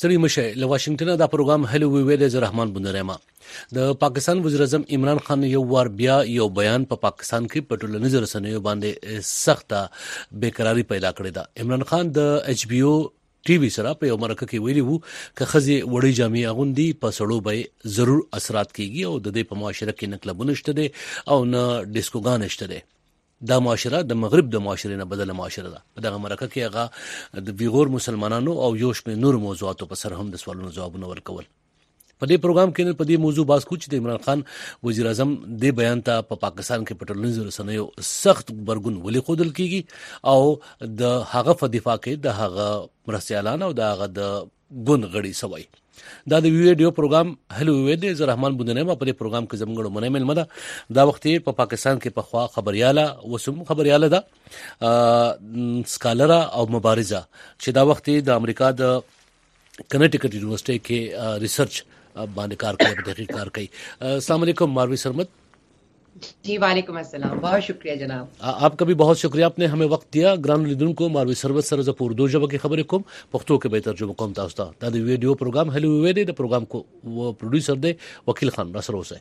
ستړي مشه له واشنگټن دا پروګرام هلو وی د رحمان بندرما د پاکستان وزیر اعظم عمران خان یو وار بیا یو بیان په پاکستان کې په ټولنیزو رسنیو باندې سخته بیقراری پیدا کړې ده. عمران خان د ایچ بی او ټي وي سره په یو مرکه کې ویلي وو که خزي وړي جامې اغوندي په سړو به ضرور اثرات کیږي او د دې په معاشره کې نه کلبونه شته دي او نه ډیسکوګان شته دي. دا معاشره د مغرب د معاشره نه بدله معاشره ده. په دغه مرکه کې هغه د ویغور مسلمانانو او یو شمېر نور موضوعاتو په سر هم د سوالونو ځوابونه ورکول. په دې پروګرام کې په دې موضوع باس کو چې د عمران خان وزیر اعظم د بیان ته په پاکستان کې پټرولینز رسنیو سخت برګون ولې خودل کیږي او د هغه په دفاع کې د هغه مرستيالان او د هغه د ګوند غړي سوي. دا د ویډیو پروګرام هلو وی د رحمان بندنه په دې پروګرام کې زموږ مونږ مل مده دا وخت په پاکستان کې په خوا خبرياله وسم خبرياله ده سکالر او مبارزه چې دا وخت د امریکا د کنیټیکټ یونیورسيټي کې ریسرچ باندې کار کوي په تحقیق کار کوي. السلام علیکم ماروی سرمد. جی وعلیکم السلام, بہت شکریہ جناب. آپ کا بھی بہت شکریہ, آپ نے ہمیں وقت دیا. گران لیدون کو ماروی سرمد سره ز اردو ژبه کې خبرې کوم, پښتو کې به ترجمه کوم تاسو ته. دا د ویډیو پروګرام هلو وی دی, د پروګرام کو و پروډوسر دی وکیل خان را سره اوسه.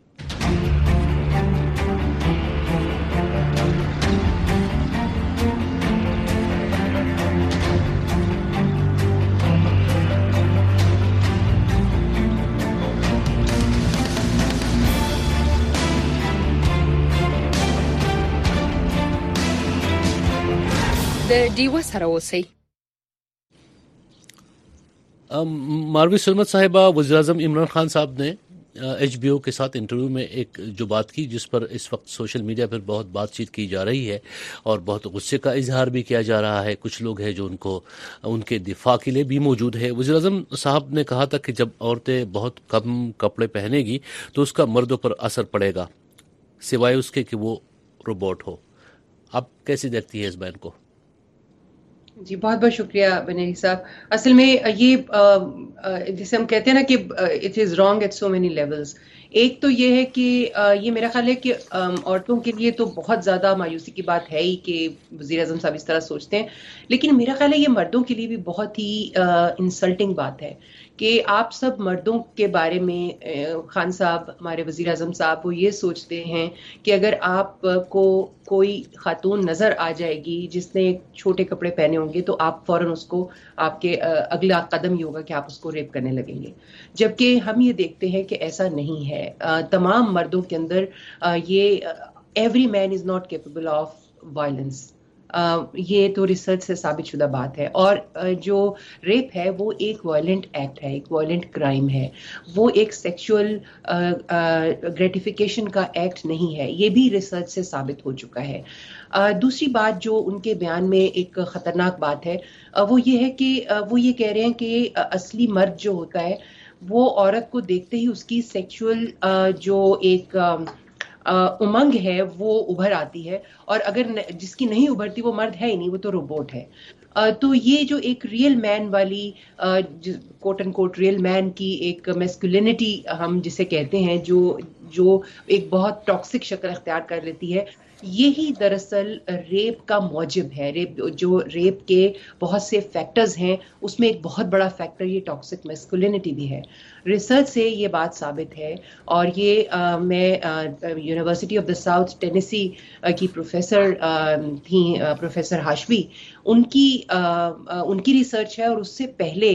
د ډیو سره اوسئ. ماروی سلمت صاحبہ, وزیر اعظم عمران خان صاحب نے ایچ بی او کے ساتھ انٹرویو میں ایک جو بات کی جس پر اس وقت سوشل میڈیا پر بہت بات چیت کی جا رہی ہے اور بہت غصے کا اظہار بھی کیا جا رہا ہے. کچھ لوگ ہیں جو ان کو ان کے دفاع کے لیے بھی موجود ہے. وزیر اعظم صاحب نے کہا تھا کہ جب عورتیں بہت کم کپڑے پہنے گی تو اس کا مردوں پر اثر پڑے گا سوائے اس کے کہ وہ روبوٹ ہو. آپ کیسے دیکھتی ہیں اس بیان کو؟ جی بہت بہت شکریہ بنیری صاحب. اصل میں یہ جسے ہم کہتے ہیں نا کہ اٹ از رانگ ایٹ سو مینی لیولز. ایک تو یہ ہے کہ یہ میرا خیال ہے کہ عورتوں کے لیے تو بہت زیادہ مایوسی کی بات ہے ہی کہ وزیر اعظم صاحب اس طرح سوچتے ہیں, لیکن میرا خیال ہے یہ مردوں کے لیے بھی بہت ہی انسلٹنگ بات ہے کہ آپ سب مردوں کے بارے میں خان صاحب, ہمارے وزیر اعظم صاحب, وہ یہ سوچتے ہیں کہ اگر آپ کو کوئی خاتون نظر آ جائے گی جس نے چھوٹے کپڑے پہنے ہوں گے تو آپ فوراً اس کو, آپ کے اگلا قدم یہ ہوگا کہ آپ اس کو ریپ کرنے لگیں گے. جبکہ ہم یہ دیکھتے ہیں کہ ایسا نہیں ہے. تمام مردوں کے اندر یہ ایوری مین از ناٹ کیپیبل آف وائلنس. یہ تو ریسرچ سے ثابت شدہ بات ہے. اور جو ریپ ہے وہ ایک وائلنٹ ایکٹ ہے, ایک وائلنٹ کرائم ہے, وہ ایک سیکشول گریٹیفیکیشن کا ایکٹ نہیں ہے. یہ بھی ریسرچ سے ثابت ہو چکا ہے. دوسری بات جو ان کے بیان میں ایک خطرناک بات ہے وہ یہ ہے کہ وہ یہ کہہ رہے ہیں کہ اصلی مرد جو ہوتا ہے وہ عورت کو دیکھتے ہی اس کی سیکشول جو ایک امنگ ہے وہ ابھر آتی ہے, اور اگر جس کی نہیں ابھرتی وہ مرد ہے ہی نہیں, وہ تو روبوٹ ہے. تو یہ جو ایک ریئل مین والی کوٹ اینڈ کوٹ ریئل مین کی ایک میسکولینٹی ہم جسے کہتے ہیں جو ایک بہت ٹاکسک شکل اختیار کر لیتی ہے, یہی دراصل ریپ کا موجب ہے. ریپ کے بہت سے فیکٹرز ہیں, اس میں ایک بہت بڑا فیکٹر یہ ٹاکسک میسکولینٹی بھی ہے. ریسرچ سے یہ بات ثابت ہے, اور یہ میں یونیورسٹی آف دا ساؤتھ ٹینیسی کی پروفیسر تھیں, پروفیسر ہاشمی, ان کی ریسرچ ہے. اور اس سے پہلے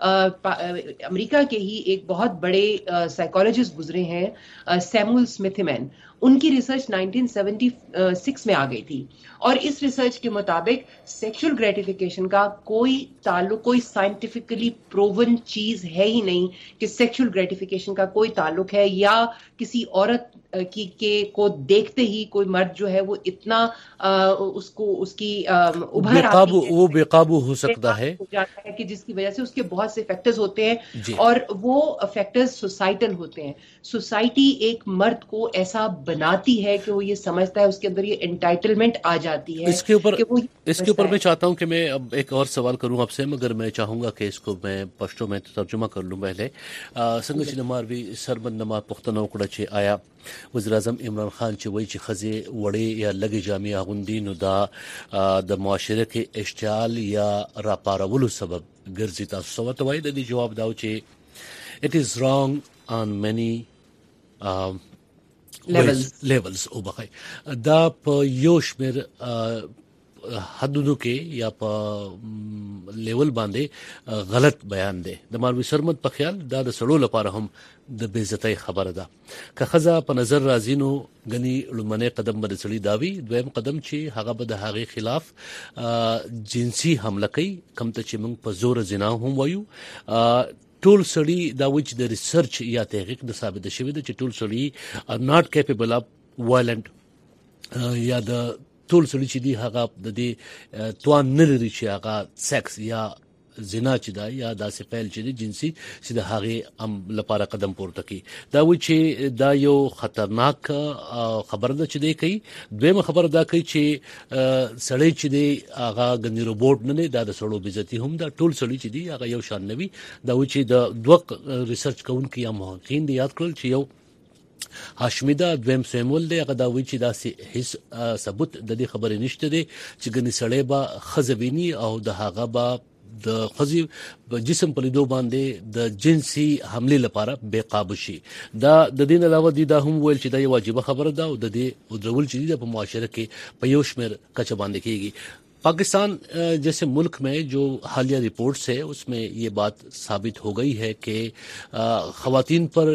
امریکہ کے ہی ایک بہت بڑے سائیکالوجسٹ گزرے ہیں, سیموئل اسمتھمین, ان کی ریسرچ 1976 میں آ گئی تھی. اور اس ریسرچ کے مطابق سیکشل گریٹیفیکیشن کا کوئی تعلق, کوئی سائنٹیفکلی پروون چیز ہے ہی نہیں کہ سیکشل گریٹیفیکیشن کا کوئی تعلق ہے, یا کسی عورت کو دیکھتے ہی کوئی مرد جو ہے وہ اتنا اس کی ابھر وہ بے قابو ہو سکتا ہے کہ جس کی وجہ سے اس کے بہت سے فیکٹرز ہوتے ہیں جی. اور وہ فیکٹرز سوسائٹل ہوتے ہیں. سوسائٹی ایک مرد کو ایسا بناتی ہے کہ وہ یہ سمجھتا ہے, اس کے اندر یہ انٹائٹلمنٹ آ جاتی ہے. اس کے اوپر میں چاہتا ہوں کہ میں اب ایک اور سوال کروں آپ سے, مگر میں چاہوں گا کہ اس کو میں پشتو میں ترجمہ کر لوں. پہلے څنګه چې ماروي سربند ما پښتنو کړه چې آیا وزیر اعظم عمران خان چې وایي چې خزي وړې یا لګي جامې اغوندي نو دا د معاشره کې اشتعال یا راپارولو سبب ګرځي. تاسو څه ورته وایئ؟ د دې جواب دا و چې it is wrong on many levels وبخای. دا په یو شمېر حدودو کې یا په لیول باندې غلط بیان دی. د مولوي سرمد په خیال دا د سړو لپاره هم د بېعزتۍ خبره ده. که ښځه په نظر راځي نو ګني لومړنی قدم به د سړي دا وي، دویم قدم چې هغه به د هغې خلاف جنسي حمله کوي، کوم ته چې موږ په زور زنا هم وایو. ټول سړي دا وایي چې د ریسرچ یا تحقیق د ثابته شوي ده چې ټول سړي are not capable of violent یا د ټول سړي چې دي هغه د دې توان نه لري چې هغه سیکس یا زنا چې دا یا داسې فعل چې دی جنسي چې د هغې لپاره قدم پورته کړي. دا وایي چې دا یو خطرناک خبره ده چې دی کوي. دویمه خبره دا کوي چې سړی چې دی هغه ګنې روبوټ نه دی، دا د سړو بېعزتي هم ده. ټول سړي چې دی هغه یو شان نه وي. دا وایي چې د دوه ریسرچ کوونکي یا محققین دی یاد کړل چې یو هاشمي ده، دویم سیمول دی. هغه دا وایي چې داسې هیڅ ثبوت د دې خبرې نشته دی چې ګنې سړی به ښځه ویني او د هغه به د ښځې په جسم په لیدو باندې د جنسي حملې لپاره بې قابو شي. دا د دې نه علاوه دی دا هم ویل چې دا یو واجبه خبره ده او د دې ودرول چې دی په معاشره کې په یو شمېر کچه باندې کېږي. پاکستان جیسے ملک میں جو حالیہ رپورٹس ہے اس میں یہ بات ثابت ہو گئی ہے کہ خواتین پر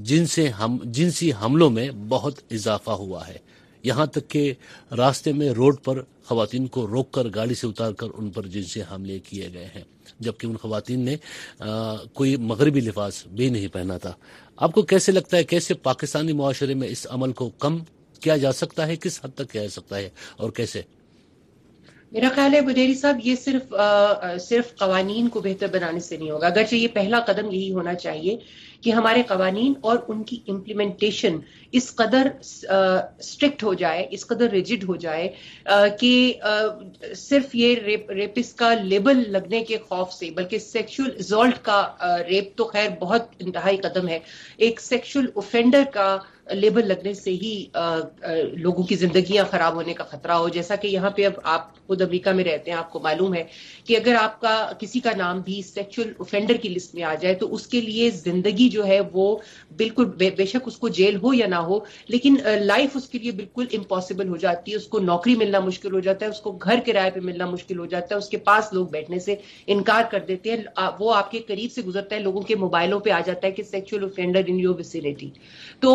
جنسی حملوں میں بہت اضافہ ہوا ہے. یہاں تک کہ راستے میں روڈ پر خواتین کو روک کر گاڑی سے اتار کر ان پر جنسی حملے کیے گئے ہیں، جبکہ ان خواتین نے کوئی مغربی لباس بھی نہیں پہنا تھا. آپ کو کیسے لگتا ہے کیسے پاکستانی معاشرے میں اس عمل کو کم کیا جا سکتا ہے، کس حد تک کیا جا سکتا ہے اور کیسے؟ میرا خیال ہے بدیری صاحب یہ صرف قوانین کو بہتر بنانے سے نہیں ہوگا، اگرچہ یہ پہلا قدم یہی ہونا چاہیے کہ ہمارے قوانین اور ان کی امپلیمنٹیشن اس قدر اسٹرکٹ ہو جائے، اس قدر ریجڈ ہو جائے کہ صرف یہ ریپس کا لیبل لگنے کے خوف سے، بلکہ سیکشول اسالٹ کا ریپ تو خیر بہت انتہائی قدم ہے، ایک سیکشول اوفینڈر کا لیبل لگنے سے ہی لوگوں کی زندگیاں خراب ہونے کا خطرہ ہو. جیسا کہ یہاں پہ اب آپ خود امریکہ میں رہتے ہیں، آپ کو معلوم ہے کہ اگر آپ کا کسی کا نام بھی سیکشول اوفینڈر کی لسٹ میں آ جائے تو اس کے لیے زندگی جو ہے وہ بالکل بے شک اس کو جیل ہو یا نہ ہو، لیکن لائف اس کے لیے بالکل امپاسبل ہو جاتی ہے. اس کو نوکری ملنا مشکل ہو جاتا ہے، اس کو گھر کرائے پہ ملنا مشکل ہو جاتا ہے، اس کے پاس لوگ بیٹھنے سے انکار کر دیتے ہیں. وہ آپ کے قریب سے گزرتا ہے، لوگوں کے موبائلوں پہ آ جاتا ہے کہ سیکشول اوفینڈر ان یور ویسینٹی. تو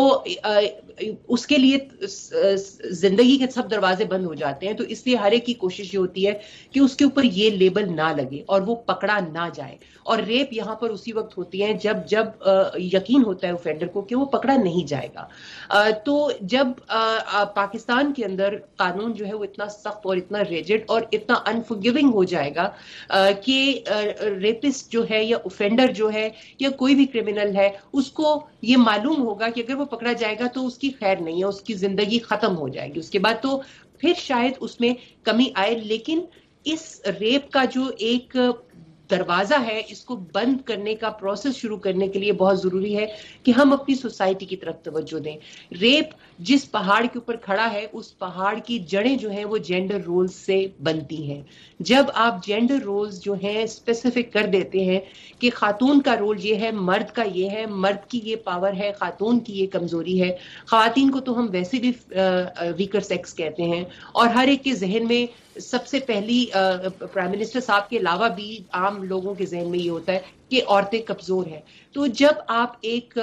اس کے لیے زندگی کے سب دروازے بند ہو جاتے ہیں. تو اس لیے ہر ایک کی کوشش یہ ہوتی ہے کہ اس کے اوپر یہ لیبل نہ لگے اور وہ پکڑا نہ جائے. اور ریپ یہاں پر اسی وقت ہوتی ہے جب یقین ہوتا ہے اوفینڈر کو کہ وہ پکڑا نہیں جائے گا. تو جب پاکستان کے اندر قانون جو ہے وہ اتنا سخت اور اتنا ریجڈ اور اتنا انفورگیونگ ہو جائے گا کہ ریپسٹ جو ہے یا اوفینڈر جو ہے یا کوئی بھی کرمنل ہے اس کو یہ معلوم ہوگا کہ اگر وہ پکڑا جائے گا تو اس کی خیر نہیں ہے، اس کی زندگی ختم ہو جائے گی اس کے بعد، تو پھر شاید اس میں کمی آئے. لیکن اس ریپ کا جو ایک دروازہ ہے اس کو بند کرنے کا پروسیس شروع کرنے کے لیے بہت ضروری ہے کہ ہم اپنی سوسائٹی کی طرف توجہ دیں. ریپ جس پہاڑ کے اوپر کھڑا ہے اس پہاڑ کی جڑیں جو ہیں وہ جینڈر رولز سے بنتی ہیں. جب آپ جینڈر رولز جو ہیں اسپیسیفک کر دیتے ہیں کہ خاتون کا رول یہ ہے، مرد کا یہ ہے، مرد کی یہ پاور ہے، خاتون کی یہ کمزوری ہے. خواتین کو تو ہم ویسے بھی ویکر سیکس کہتے ہیں اور ہر ایک کے ذہن میں سب سے پہلی پرائم منسٹر صاحب کے علاوہ بھی عام لوگوں کے ذہن میں یہ ہوتا ہے کہ عورتیں کمزور ہیں. تو جب آپ ایک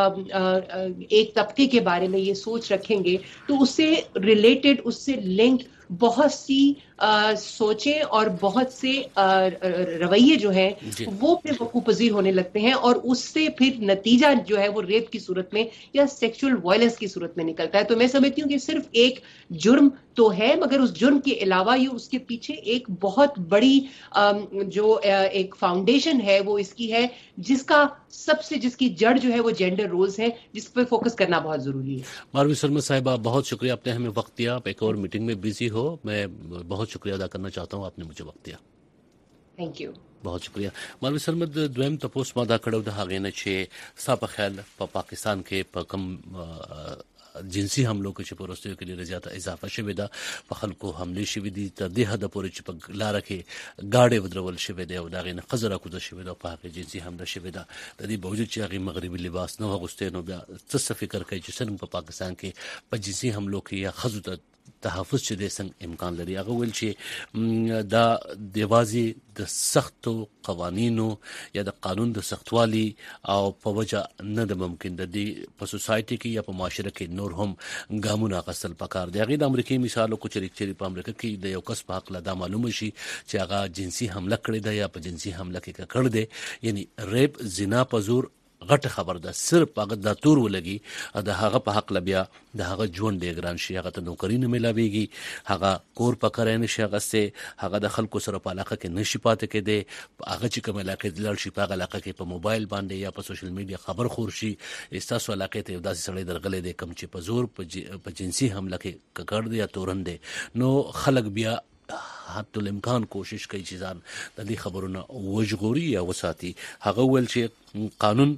طبقے کے بارے میں یہ سوچ رکھیں گے تو اس سے ریلیٹڈ، اس سے لنک بہت سی سوچیں اور بہت سے رویے جو ہیں وہ پھر وقوع پذیر ہونے لگتے ہیں اور اس سے پھر نتیجہ جو ہے وہ ریپ کی صورت میں یا سیکشول وائلنس کی صورت میں نکلتا ہے. تو میں سمجھتی ہوں کہ صرف ایک جرم تو ہے، مگر اس جرم کے علاوہ یہ اس کے پیچھے ایک بہت بڑی جو ایک فاؤنڈیشن ہے وہ اس کی ہے جس کی جڑ جو ہے وہ جینڈر رولز ہیں، جس پہ فوکس کرنا بہت ضروری ہے. مولوی سرمد صاحبہ بہت شکریہ، آپ نے ہمیں وقت دیا. آپ ایک اور میٹنگ میں بزی ہو، میں بہت شکریہ ادا کرنا چاہتا ہوں، آپ نے مجھے وقت دیا. تھینک یو. بہت شکریہ. مولوی سرمد دویم تپوس ما دا کړو د هغې نه چې ستا په خیال په پاکستان کې په کوم جنسي حملو کې چې پروستیو کې ډېر زیاته اضافه شوې ده په خلکو حمله شوې دي تر دې حد پورې چې په لار کې گاډي ودرول شوې ده او دا غي نه خزر کوزه شوې ده په هغه جنسي حمله شوې ده د دې باوجود چې هغه مغربي لباس نه غوښتي نو بیا څه فکر کوي چې څنګه په پاکستان کې په جنسي حملو کې یا خزو ته تحفظ چې د څنګه امکان لري هغه ول چې دا د وازي د سختو قوانینو یا د قانون د سختوالي او په وجه نه د ممکن د دې په سوسايټي کې یا په معاشره کې نور هم ګامونه غسل پکار دی هغه د امریکای مثالو کو چې په امریکا کې د یو کس په حق لا معلوم شي چې هغه جنسي حمله کړې ده یا په جنسي حمله کې کړ دی یعنی ریپ زنا په زور غټه خبر ده صرف هغه د تور ولګي د هغه په حق لبیا د هغه ژوند ډیر ګران شي هغه ته نوکری نه ملاويږي هغه کور پکړای نه شي هغه سه هغه د خلکو سره په علاقه کې نشي پاتې کېده هغه چې کوم علاقه د لړ شي په علاقه کې په موبایل باندې یا په سوشل میډیا خبر خور شي استاسو علاقه ته داسې سړی درغلې دي کم چې په زور په جنسي حمله کې ککړ دی یا تورن دی نو خلک بیا حتی الامکان کوشش کوي چې ځان د دې خبرونه وژغوري یا وساتي هغه ول چې قانون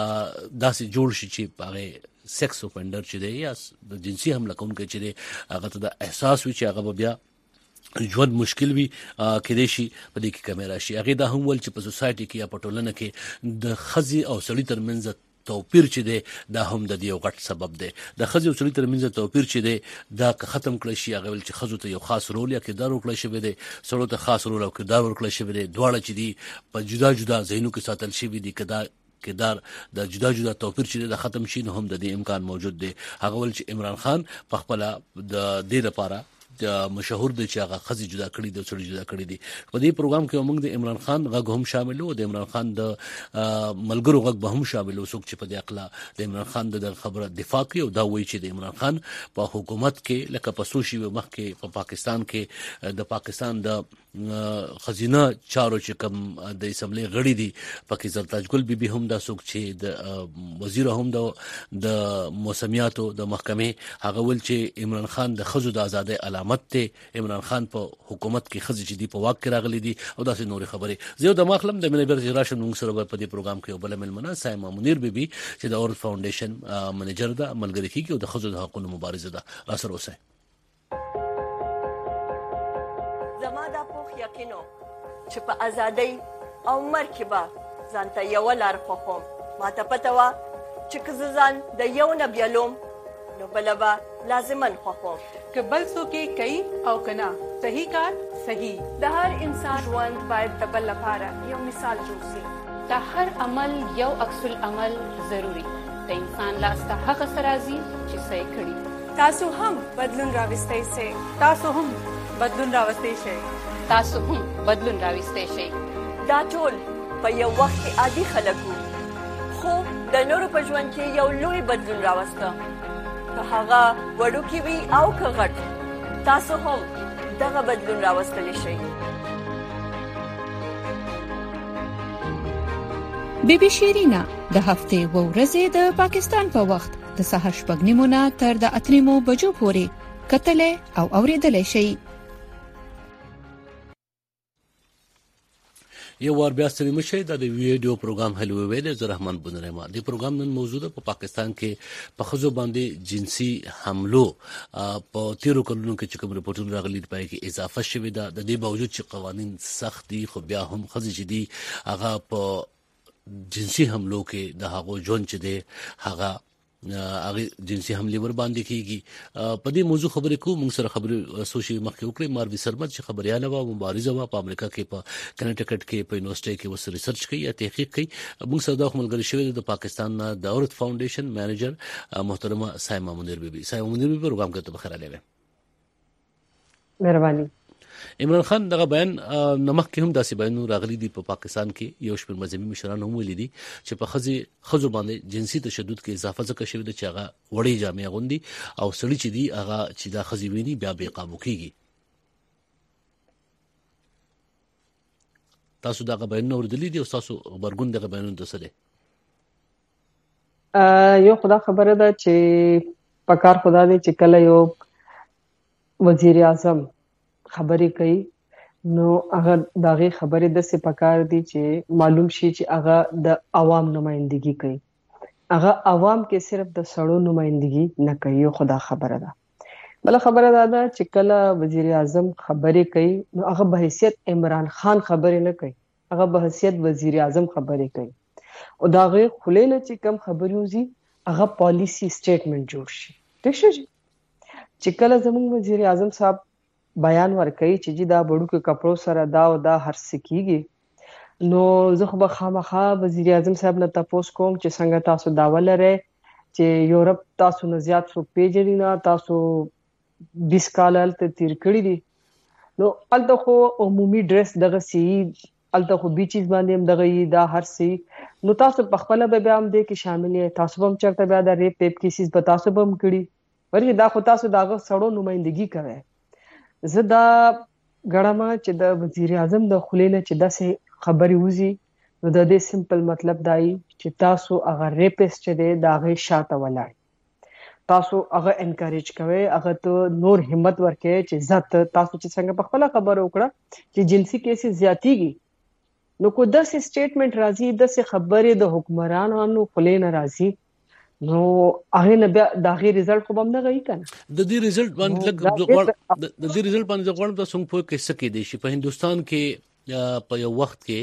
داسې جوړ شي چې هغه سیکس اوفندر چې دی یا د جنسي حمله کوونکی چې دی هغه ته د احساس وي چې هغه بیا ژوند مشکل وي کېدای شي په دې کې کمی راشي هغه دا هم ول چې په سوسايټي کې یا په ټولنه کې د خزي او سړي ترمنځ توپیر چې دی دا هم د یو غټ سبب دی د خزي او سړي ترمنځ توپیر چې دی دا ختم کړی شي هغه ول چې خزو ته یو خاص رول یا کردار ورکړی شوی دی سړو ته خاص رول او کردار ورکړی شوی دی دواړه چې دی په جدا جدا ذهنو کې ساتل شوی دي کردار د جدا جدا توپیر چې د ختم شي نو هم د دې امکان موجود دی هغه ول چې عمران خان په خپل د دې لپاره مشهور دی چې هغه خزي جدا کړی د سړي جدا کړی دي په دې پروګرام کې موږ د عمران خان غږ هم شامل وو د عمران خان د ملګرو غږ به هم شامل وو څوک چې په دې اقلا د عمران خان د خبره دفاع کوي او دا وایي چې د عمران خان په حکومت کې لکه پسوشي مخ کې په پاکستان کې د پاکستان د خزینه چارو چې کوم د اسمبلی غړي دي پکې زرتاج ګل بیبي هم دا څوک چې د وزیر هم د موسمیاتو د محکمې هغه ول چې عمران خان د خزو د ازادۍ علامت ته عمران خان په حکومت کې خزي چې دی په واک کې راغلي دي او داسې نور خبرې زه د مخلم د منبر جراش موږ سره په دې پروګرام کې بل ملمنه سایما منیر بیبي چې د اورث فاونډیشن منیجر ده ملګری کیږي او د خزو د حقوقو مبارزه ده را سره اوسه یقینو چې په ازادۍ او مرګ کې به ځانته یو لار خوښوم ماته پته وه چې که زه ځان د یو نه بیلوم نو بله به لازمن خوښوم که بل څوک یې کوي او که نه صحیح کار صحیح د هر انسان ژوند باید د بل لپاره یو مثال جوړ شي د هر عمل یو عکس العمل ضروري د انسان لاس ته هغه څه راځي چې څه یې کړي تاسو هم بدلون راوستی شئ تاسو هم بدلون راوستی شئ تاسو هم بدلون راوستئ شئ دا ټول په یو وخت کې عادي خلک وو خو د نورو په ژوند کې یو لوی بدلون راوسته که هغه وړوکی وي او که غټ تاسو هم دغه بدلون راوستلی شئ بیبي شیرینا د هفتې و ورځې د پاکستان په وخت د سهار 8:30 نه تر د 8:30 بجو پورې کتلې او اوریدلې شئ یو ور بیا ستړي مشه د ویډیو پروګرام هلو ویل ز رحمان بنرما د پروګرام نن موجوده په پاکستان کې په خزو باندې جنسي حملو په 13 کلونو کې چې کوم رپورټونه راغلي پای کې اضافه شوه د دې باوجود چې قوانين سخت دي خو بیا هم خزي چې دي هغه په جنسي حملو کې د هغه جون چې دي هغه جنسي حمله ور باندې کیږي په دې موضوع خبرې کوم موږ سره خبرې سوشي مخکې وکړې ماروي سرمد چې خبرياله و مبارزه و په امریکا کې په کنیټیکټ کې په یونیورسيټي کې وسره ریسرچ کوي یا تحقیق کوي موږ سره د ملګری شوی د پاکستان د اورث فاونډیشن منیجر محترمه سایما منیر بیبي سایما منیر بیبي پروګرام کې ته بخیر علیه مهرباني عمران خان دغه بیان نمخ کې هم داسې بیان راغلي دي په پاکستان کې یو شمېر مذهبي مشران هم ویلي دي چې په خزو باندې جنسي تشدد کې اضافه ځکه شوی دی چې هغه وړي جامې غوندي او سړي چې دی هغه چې دا خزي ویني بیا به قابو کیږي تاسو دغه بیان اوریدلی دي او تاسو خبرګون دغه بیان درسره یو خدا خبره ده چې پکار خدا دې چې کله یو وزیر اعظم خبرې کوي نو هغه دغه خبرې د څه پکار دي چې معلوم شي چې هغه د عوام نمائندګي کوي هغه عوام کې صرف د سړو نمائندګي نه کوي. خدا خبره ده. بل خبره ده چې کله وزیر اعظم خبرې کوي نو هغه به حیثیت عمران خان خبرې نه کوي، هغه به حیثیت وزیر اعظم خبرې کوي. او دا غي خلې نه چې کم خبرې وزي هغه پالیسی سټیټمنټ جوړ شي. ٹھیک شي چې کله زموږ وزیر اعظم صاحب بیان ورکړي چې دا بړو کې کپړو سره دا او دا هر څه کیږي، نو زه خو به خامخا وزیر اعظم صاحب نه تاسو کوم چې څنګه تاسو دا ولره چې یورپ تاسو نه زیات څو پیژنې نه، تاسو 20 کال ته تیر کړی دي، نو الته خو عمومي ډریس دغه سی الته خو بیچز باندې هم دغه دا هر سی، نو تاسو په خپل به هم دې کې شامل یې، تاسو هم چرته بیا د ریپ پیپ کیسز به تاسو هم کړی ورته دا خو تاسو داغه سړو نمائندګي کوي. زه دا غړم چې د وزیر اعظم د خلیله چې داسې خبري وزي نو د دې سمپل مطلب دای چې تاسو هغه ریپس چې دغه شاته ولاړ، تاسو هغه انکریج کوئ، هغه ته نور همت ورکړئ چې ذات تاسو چې څنګه په خپل خبره وکړه چې جنسي کیسز زیاتیږي، نو کو داسې سټیټمنټ راځي، داسې خبره د حکمرانانو خلینو راځي، نو هغه نه بیا د هغه رزلټ خو هم نه غوي کنه. د دې رزلټ باندې د دې رزلټ باندې ځوړم تاسو په کې څه کې دي شي په هندستان کې په یو وخت کې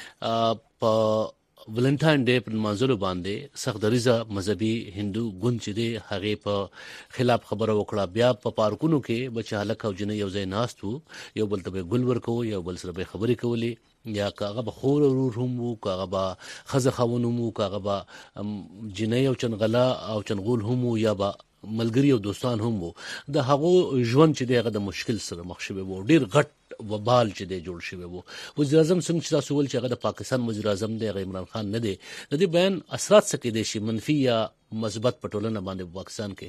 په ولنټاین ډے پر منځلو باندې سخت دریزه مذهبي هندو ګوند چې دی هغه په خلاف خبره وکړه. بیا په پارکونو کې بچا هلک او جنې یو ځای ناستو، یو بل ته ګل ورکو، یو بل سره به خبرې کولې، یا کاغه به خور ورور هم وو، کاغه به خزه خاونو مو، کاغه به جنې او چنغلا او چنغول هم وو، یا به ملګری او دوستان هم وو. د هغه ژوند چې دی هغه د مشکل سره مخ شوی وو، ډیر غټ وبال چې دی جوړ شوی وو. وزیر اعظم څنګه چې تاسو ول چې هغه د پاکستان وزیر اعظم دی عمران خان نه دی، د دې بیان اثرات څه کې دي شي منفي یا مثبت پټولنه باندې پاکستان کې؟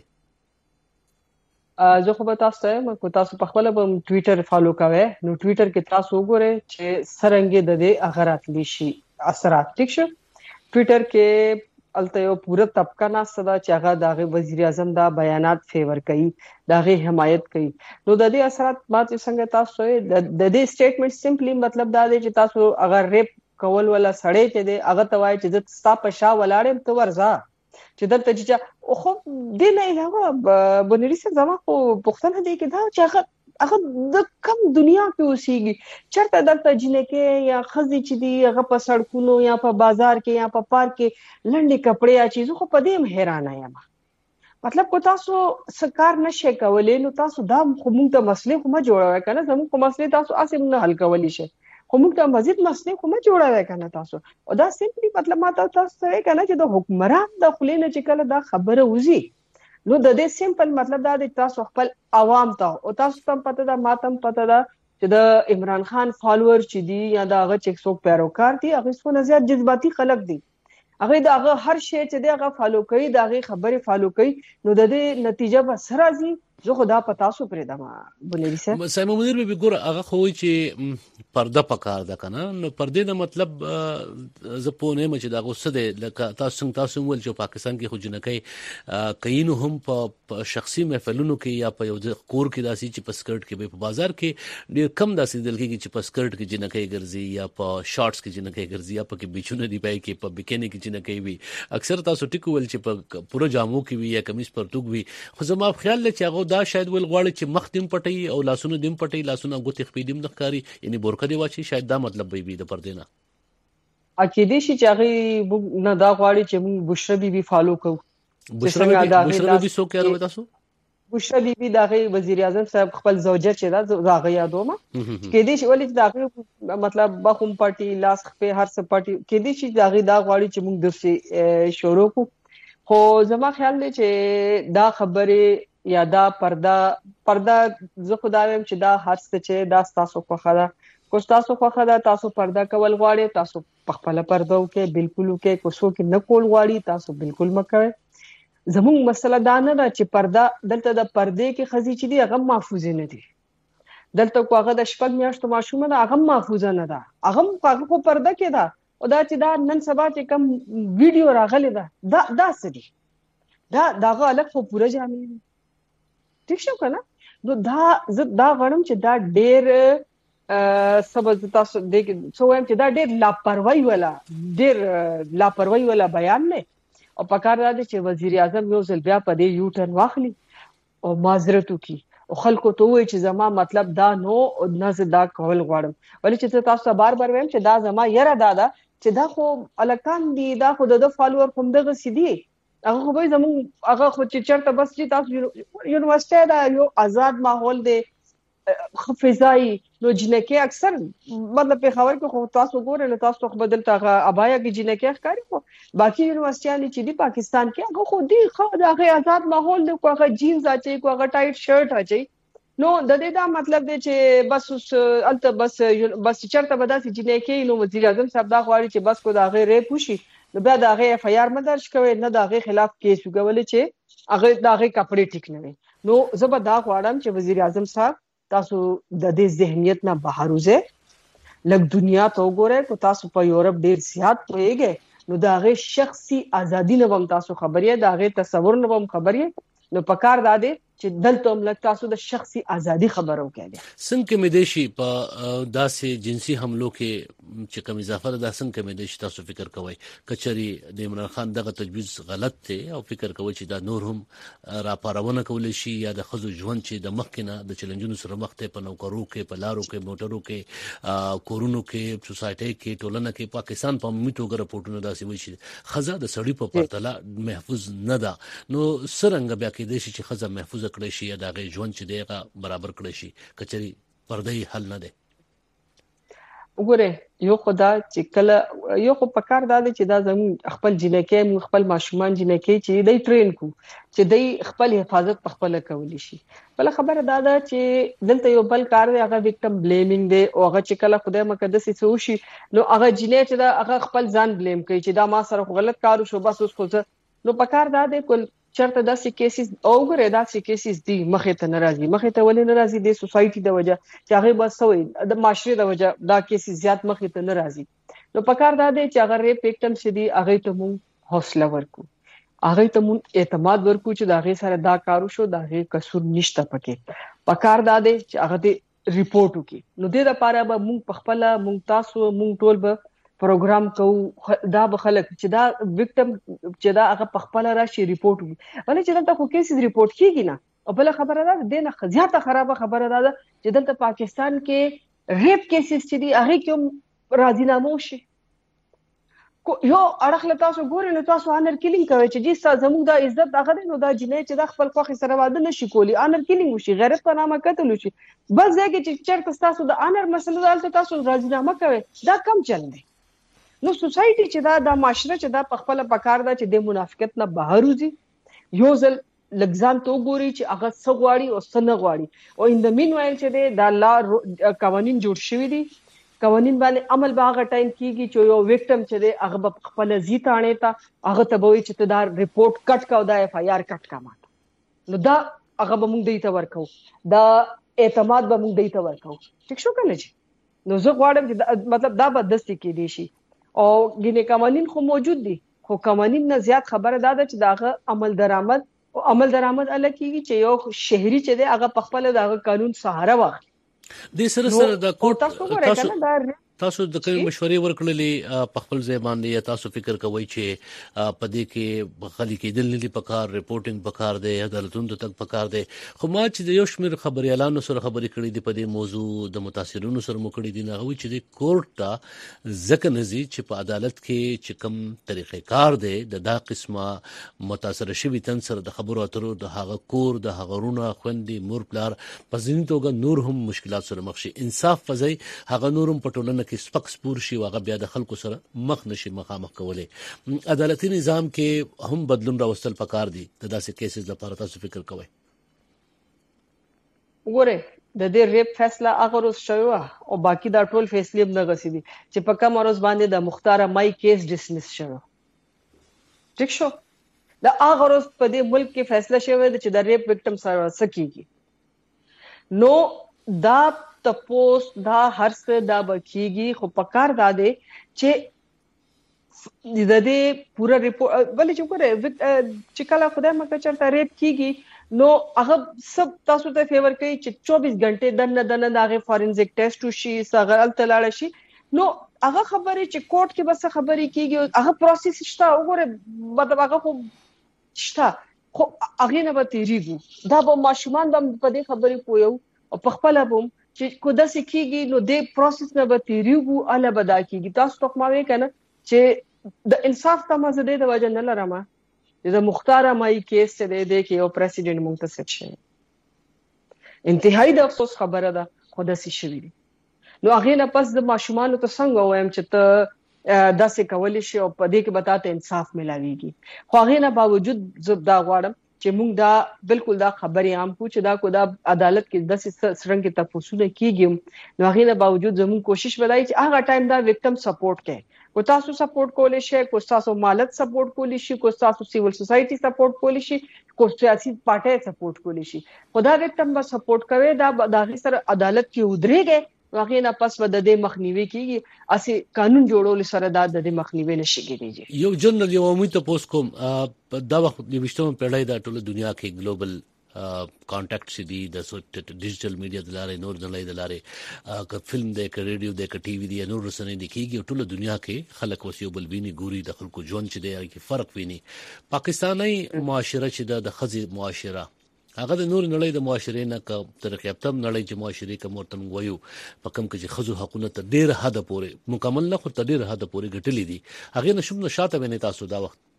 زه خو به تاسو ته مکو تاسو په خپل په ټوئیټر فالو کوئ، نو ټوئیټر کې تاسو وګورئ چې سرنګي د دې اغرات لشي اثرات. ٹھیک شو ټوئیټر کې الته یو پوره طبقه ناسدا چې هغه د وزیر اعظم دا بیانات فیور کوي، دغه حمایت کوي، نو د دې اثرات ماته څنګه تاسو د دې سټیټمنټ سمپلی مطلب دا دی چې تاسو اگر ریپ کول ولا سړی چې دی هغه توای چې ستا په شا ولاړم ته ورځه چې دلته چې خو دې نه علاوه بنري سره زما خو پښتنه دی کې دا چې هغه د کم دنیا کې اوسېږي، چرته دلته جنکه یا خزي چې دی هغه په سړکونو یا په بازار کې یا په پارک کې لنډي کپڑے یا چیزو خو په دې هم حیرانه یم. مطلب کو تاسو سکار نشئ کولې، نو تاسو دا خو موږ ته مسلې خو ما جوړوي کنه، زموږ کوم مسلې تاسو اسیم نه حل کولی شي، خو موږ ته مزید مسلې خو ما جوړوي کنه تاسو. او دا سمپلی مطلب ما تاسو سره کنه چې د حکمران د خلینو چې کله دا خبره وزي، نو د دې سمپل مطلب دا دی تاسو خپل عوام ته او تاسو ته پته ده، ماتم پته ده چې د عمران خان فالوور چې دي یا د هغه چې څوک پیروکار دي هغه څو زیات جذباتي خلک دي، هغه دغه هر شی چې دغه فالو کوي، دغه خبره فالو کوي، نو د دې نتیجه به سره راځي. زه خدا پتا سو پرې دما بنري سره سایمه مدیر به ګور هغه خو چې پرده پکار ده کنه، نو پرده دا مطلب ز په نه مچ دا غوسه ده لکه تاسو ول چې پاکستان کې خو جنکې کینو هم په شخصي محفلونو کې یا په یو کور کې داسي چې پسکرټ کې په بازار کې ډیر کم داسي دل کې چې پسکرټ کې جنکې ګرځي یا په شارټس کې جنکې ګرځي یا په کې بیچونه دی پای کې په بکینی کې جنکې وي، اکثر تاسو ټیکو ول چې په پوره جامو کې وي یا کمیس پرتوګ وي، خو زما خیال لچ هغه دا شاید ول غواړي چې مخ دیم پټي او لاسونه دیم پټي، لاسونه غوتې خپې دیم نخکاری، یعنی بورکه دی واچي، شاید دا مطلب وي د پردې نه. اکیدې شي چې هغه نه دا غواړي چې موږ بشرا بیبي فالو کوو. بشرا بیبي سو کې راوي تاسو؟ بشرا بیبي دغه وزیر اعظم صاحب خپل زوجه چې دا زاغه یادوم کې دې شي ولې دغه مطلب بخوم پارټي لاس په هر څه پارټي کې دې شي دغه دا غواړي چې موږ درسي شروع کو. خو زما خیال دی چې دا خبره یا دا پرده زه خدایم چې دا هر څه چې دا تاسو خو خدا کو تاسو خو خدا تاسو پرده کول غواړي، تاسو خپل پرده کې بالکل کې کوڅو کې نه کول غواړي، تاسو بالکل مکوئ. زموږ مسله دا نه ده چې پرده دلته د پردې کې خزي چې دی هغه محفوظ نه دي، دلته کو هغه د شپږ میاشتو ماشومه ده هغه محفوظ نه ده، هغه کو پرده کې ده. او دا چې دا نن سبا چې کم ویډیو راغلی ده دا سدي دا غلط خو پوره جامې ٹھیک شو کنه. نو دا غړم چې دا ډېر سبز تاسو دې څو هم چې دا ډېر لاپروايي ولا بیان نه، او پکار دا چې وزیر اعظم یو ځل بیا په دې یو ټرن واخلي او معذرت وکړي او خلکو ته وایي چې زما مطلب دا نو او نه زه دا کول غواړم. ولې چې تاسو بار بار وایم چې دا زما یره دا چې دا خو الکان دي، دا خو د فالوور کوم دغه سیدي هغه خو به زموږ هغه خو چې چرته بس چې تاسو یونیورسيټي دا یو آزاد ماحول دی فضایی نو جنکه اکثر مطلب په خبر کې خو تاسو ګورئ نو تاسو خو بدل تاغه ابایا کې جنکه ښکاری خو باقي یونیورسيټي چې دی پاکستان کې هغه خو دی خو دا آزاد ماحول دی، کو هغه جینز اچي، کو هغه ټایټ شرټ اچي. نو د دې دا مطلب دی چې بس اوس الته بس چرته بداسي جنکه نو وزیر اعظم صاحب دا غواړي چې بس کو دا غیر پوشي نو بیا دا غي اف آی آر مدرج کوي نه دا غي خلاف کیس وګولې چې هغه دا غي کپړې ټیک نه وي. نو زه به دا غواړم چې وزیر اعظم صاحب تاسو د دې ذهنیت نه بهر وځئ، لږ دنیا ته وګورئ. کو تاسو په یورپ ډیر زیات پوهیږئ نو دا غي شخصي ازادي نه هم تاسو خبرې، دا غي تصور نه هم خبرې. نو پکار داده چې دلته هم لکه تاسو د شخصي ازادي خبرو کوي. څنګه مې دیشي په داسې جنسي حملو کې چې کوم اضافه ده څنګه مې دیشي تاسو فکر کوئ کچري د عمران خان دغه تجویز غلط دی او فکر کوئ چې دا نور هم راپارونه کول شي یا د خزو ژوند چې د مخکنه د چیلنجونو سره مخ ته په نوکرو کې په لارو کې موټرو کې کورونو کې سوسایټي کې ټولنه کې پاکستان په میټو غره داسې وي چې خزه د سړی په پرتله محفوظ نه ده. نو څنګه بیا کې دیشي چې خزه محفوظ کړی شي یا د غي ژوند چې دیغه برابر کړی شي کچري پردې حل نه ده. وګوره یو خدا چې کله یو خو پکار داده چې دا زمون خپل جنکه خپل ماشومان جنکه چې دای ټرین کو چې دای خپل حفاظت په خپل کولی شي. بل خبره داده چې دلته یو بل کار دی هغه وکټم بلیمینګ دی او هغه چې کله خدای مقدس څه وشي نو هغه جنې چې دا هغه خپل ځان بلیم کوي چې دا ما سره غلط کار شو بس اوس خو نو پکار داده کول چرته داسې کیسز او غره داسې کیسز دي مخه ته ناراضي مخه ته ولې ناراضي دي سوسایټي د وجه چې هغه بس وي د معاشره د وجه دا کیسز زیات مخه ته ناراضي. نو پکار دا دی چې هغه ریپ وکټم شدي هغه ته مونږ حوصله ورکو، هغه ته مونږ اعتماد ورکو چې دا هغه سره دا کارو شو دا هغه قصور نشته پکې. پکار دا دی چې هغه دې ریپورت وکړي. نو دې لپاره به مونږ په خپل مونږ تاسو مونږ ټول به پروګرام کو دا به خلک چې دا وکټم چې دا هغه په خپل راشي ریپورت وکړي. ولې چې دلته خو کیسز ریپورت کیږي نه. او بل خبره ده د نه زیاته خرابه خبره ده چې دلته پاکستان کې ریپ کیسز چې دي هغه کوم راضینامه شي یو اړخ له تاسو ګورئ نو تاسو انر کیلینګ کوي چې جې زموږ د عزت دغه نو دا جنې چې د خپل خوخي سره واده نشي کولی انر کیلینګ وشي غیرت په نامه قتل وشي بس ځکه چې چرته تاسو د انر مسله دالته تاسو راضینامه کوي دا کم چل دی. نو سوسایټي چې دا معاشره چې دا په خپل پکار دا چې د منافقت نه بهر وځي یو ځل لګزان تو ګوري چې هغه څه غواړي او څه نه غواړي او ان د مین وایل چې دا لا قوانين جوړ شوی دي قوانين باندې عمل به هغه ټایم کیږي چې یو وکټم چې هغه په خپل زیات اړه تا هغه ته وایي چې دا ریپورت کټ کا او دا اف آی آر کټ کا ماته نو دا هغه به موږ دیته ورکو دا اعتماد به موږ دیته ورکو. ٹھیک شو کنه جی. نو زه غواړم چې مطلب دا به دستي کې دي شي او ګینه قوانین خو موجود دي خو قوانین نه زیات خبره ده چې داغه عمل درآمد الکیږي چې یو شهري چې دی هغه په خپل داغه قانون سهاره واخلي د سره د کوټ تاسو د کوم مشورې ورکړلې په خپل ځای باندې یا تاسو فکر کوئ چې په دې کې غلي کېدل نه دي پکار ریپورټینګ پکار دی عدالتونو تک پکار دی خو ما چې د یو شمېر خبريالانو سره خبرې کړې دي په دې موضوع د متاثرینو سره مو کړې دي نه وي چې د کورټ ته ځکه نزي چې په عدالت کې چې کوم طریقې کار دی دا قسمه متاثر شوی تن سره د خبرو اترو د هغه کور د هغه رونه خوندې مور پلار په ځینې توګه نور هم مشکلات سره مخ شي انصاف فزای هغه نورم پټولنه کې سپک سپور شي واغه بیا د خلکو سره مخ نشي مخامخ کولای. عدالتي نظام کې هم بدلون راوستل پکار دي د داسې کیسز لپاره تاسو فکر کوئ؟ وګوره د دې ریپ فیصله هغه روز شوی او باقی دا ټول فیصله هم نه غسیدي چې په کوم روز باندې د مختار مای کیس ډسمس شوی. ٹھیک شو دا هغه روز په دې ملک کې فیصله شوی چې د ریپ وکټم سره سکیږي. نو دا تپوس دا هر څه دا بکیږي خو پکار داده چې د دې پورا ریپورت ولې چې ګوره چې کله خدای مکه چرته ریپ کیږي نو هغه سب تاسو ته فیور کوي چې 24 غنټه دنه دغه فورنزیک ټیسټ وشي سغل تلاړ شي. نو هغه خبره چې کوټ کې بس خبرې کیږي هغه پروسس شته وګوره مطلب هغه خو شته خو هغه نه به تیریږي دا به ماشومان به په دې خبرې پویو او په خپل هم چې کو داسې کیږي نو د پروسس نه به تیریږي اله به دا کیږي تاسو ته ما وې کنه چې د انصاف تمازه د وجه نه لرم د مختار مای کیس ته د کې یو پریزیدنت منتصب شي انتهایی د افسوس خبره ده خو داسې شوی دی نو هغه نه پس د ماشومان ته څنګه وایم چې ته داسې کولی شي او په دې کې به تاسو انصاف ملاويږي خو هغه نه باوجود زبدا غواړم چې موږ دا بالکل دا خبرې عام کو چې دا کو دا عدالت کې داسې سرنګ ته پوسونه کیږي نو هغه نه باوجود زموږ کوشش ولای چې هغه ټایم دا وکټم سپورټ کوي کو تاسو سپورټ کولای شئ کو تاسو مالت سپورټ کولای شئ کو تاسو سیول سوسایټي سپورټ کولای شئ کو سیاسي پارټي سپورټ کولای شئ خدا وکټم به سپورټ کوي دا دغه سره عدالت کې ودرېږي واقعي نه پس به د دې مخنیوي کیږي اسی قانون جوړول سره دا د دې مخنیوي نشي کېږي یو جنرال یو امید تاسو کوم دا وخت د وشتم پیړۍ د ټوله دنیا کې ګلوبل کانټیکټ سي د ډیجیټل میډیا د لارې نور د لارې ک فلم د ک ریډیو د ک ټي وي دی نور رسنۍ د کیږي ټوله دنیا کې خلک وسیو بل ویني ګوري د خلکو ژوند چې دی کې فرق ویني پاکستاني معاشره چې د خزي معاشره هغه د نور نړۍ د معاشرې نه ک ترقی یافتم نړۍ چې معاشرې کوم ورته وایو په کوم کې چې خزو حقونه ته ډیر حد پورې مکمل نه خو ته ډیر حد پورې ګټلې دي هغه نشم نشاته ونه تاسو دا وخت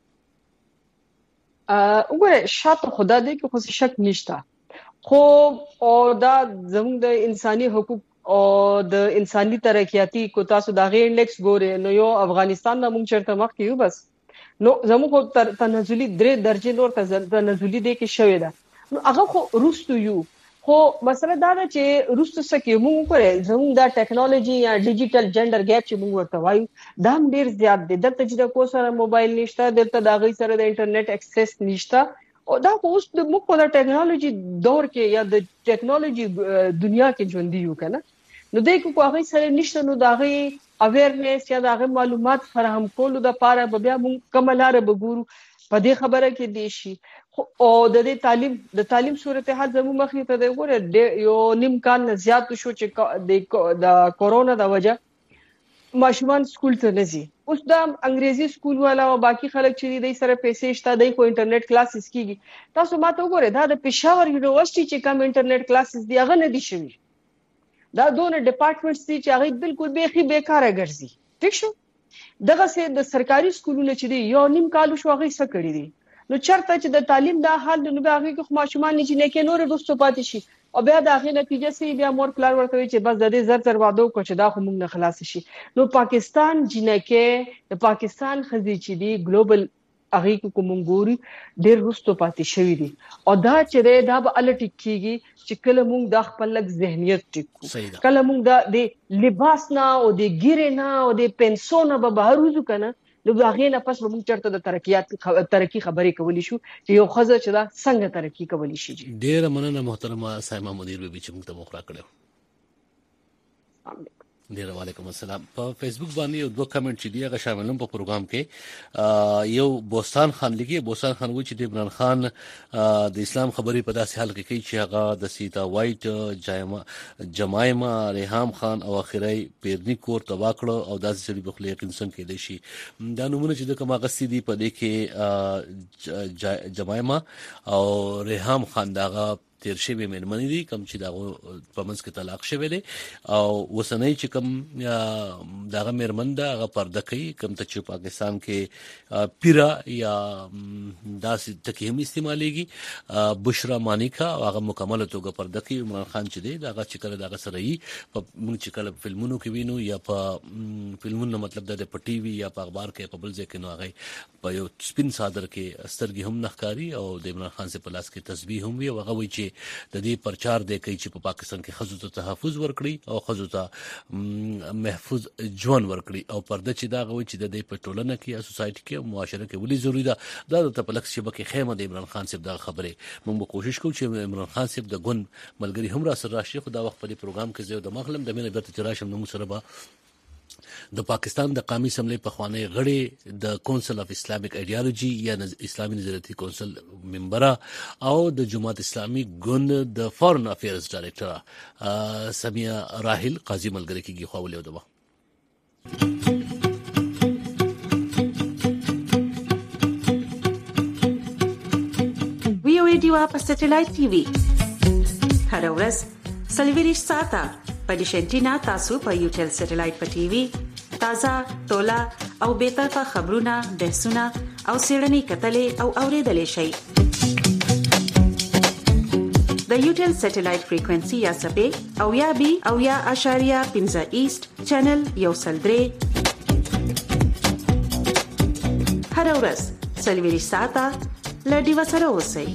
وګوره شاته خدا دې کې خو شک نشته خو او دا زموږ د انساني حقوق او د انساني ترقیاتي کو تاسو دا غي انډیکس ګوره نو یو افغانستان نه موږ چرته مخ کیو بس نو زموږ تنزلي 3 درجه نور تنزلي دې کې شوې ده نو هغه خو روستو یو خو مسله دا ده چې روستو سکه موږ کوله زموږ دا ټیکنالوژي یا ډیجیټل جندر ګیپ چې موږ ورته وایو دا ډیر زیات دی دلته چې د کو سره موبایل نشته دلته دا غي سره د انټرنیټ اکسس نشته او دا اوس د موږ په ټیکنالوژي دور کې یا د ټیکنالوژي دنیا کې ژوند یو کنه نو دای کو هغه سره نشته نو دا غي اویرنس یا دا غي معلومات فراهم کولو د پاره بیا موږ کملاره بګورو په دې خبره کې دی شي او د تعلیم صورتحال زموږ مخې ته دی وګوره یو نیم کال زیات شو چې د کورونا د وجه ماشومان سکول ته نه ځي اوس دا انګریزي سکول والا او باقي خلک چې دی سره پیسې شته دی کو انټرنیټ کلاسز کیږي تاسو ماته وګوره دا د پېښور یونیورسيټي چې کوم انټرنیټ کلاسز دی هغه نه دي شوی دا دونه ډپارټمنټس دي چې هغه بالکل بیخي بیکاره ګرځي ٹھیک شو دغه سه د سرکاري سکولونو چې دی یو نیم کال شو هغه څه کړی دي نو چرته چې د تعلیم دا حال نو به هغه کې ماشومان چې نه کې نور رسو پاتې شي او بیا د هغه نتیجه سي بیا مور پلان ورته چې بس د دې زر وادو کو چې دا خو موږ نه خلاص شي نو پاکستان جنکه د پاکستان خزي چې دی ګلوبل هغه کې کوم ګوري ډېر رسو پاتې شوی دي او دا چې دا به الټ کیږي چې کله موږ د خپل لک ذهنیت ټیکو کله موږ د لباس نه او د ګیره نه او د پنسونه به بهر وځو کنه نو هغه نه پس موږ چرته د ترقی خبرې کولی شو چې یو خزه چې دا څنګه ترقی کولی شي ډیر مننه محترمه سایمه مدیر به چې موږ ته مخ را کړو ډیر وعلیکم السلام په فیسبوک باندې یو دوه کمنټ چې دی هغه شاملوم په پروګرام کې یو بوستان خان لګي بوستان خان و چې د عمران خان د اسلام خبرې په داسې حال کې کوي چې هغه د سیتا وایټ جمایما ریحام خان او اخیری پیرنی کور تبا کړو او داسې سړي په خله یقین سم کېدای شي دا نمونه چې د کومه غستی دی په دې کې جمایما او ریحام خان داغه تیر شوی مېرمنې دي کوم چې دا په منځ کې طلاق شوی دی او وسنۍ چې کوم داغه مېرمن دا هغه پرده کوي کوم ته چې پاکستان کې پیرا یا داسې ټکي هم استعمالېږي بشرا مانیکا هغه مکمل توګه پرده کوي عمران خان چې دی داغه چې کله داغه سره یې په موږ چې کله فلمونو کې وینو یا په فلمونو مطلب د په ټي وي یا په اخبار کې په بل ځای کې نو هغه په یو سپین صادر کې سترګې هم نخکاری او د عمران خان سره په لاس کې تسبیح هم وی او هغه وی چې د دې پرچار دی کوي چې په پاکستان کې خزو ته تحفظ ورکړي او خزو ته محفوظ ژوند ورکړي او پرده چې دا غوي چې د دې په ټولنه کې یا سوسایټي کې معاشره کې ولې ضروری ده دا د پلک شبکه خیمه د عمران خان صاحب دا خبره موږ کوشش کوو چې عمران خان صاحب د ګوند ملګری هم را سره راشي خو دا وخت په دې پروګرام کې زه د مخلم د مینه برته راشم نو سره به د پاکستان د قومي اسمبلی په خوانی غړي د کونسل اف اسلامیک ایډیالوژي یا اسلامي نظریاتي کونسل ممبره او د جماعت اسلامي ګوند د فورن افیرز ډایریکټر سمیه راحل قاضي ملګری کیږي خو ولې ودوه VOA ډیوا په سټلایټ ټي وي هر ورځ 24 ساعته په ډیشنټینا تاسو په یوټل سټلایټ په ټي وي تازه ټولا او به طرفه خبرونه بحثونه او سیړنی کتلې او اوریدلې شي د یوټل سټلایټ فریکوئنسي یا سبې او یا بي او یا اشاریه 15 ایست چینل یو سلدري هر ورځ 24 ساعته لډي وسره اوسئ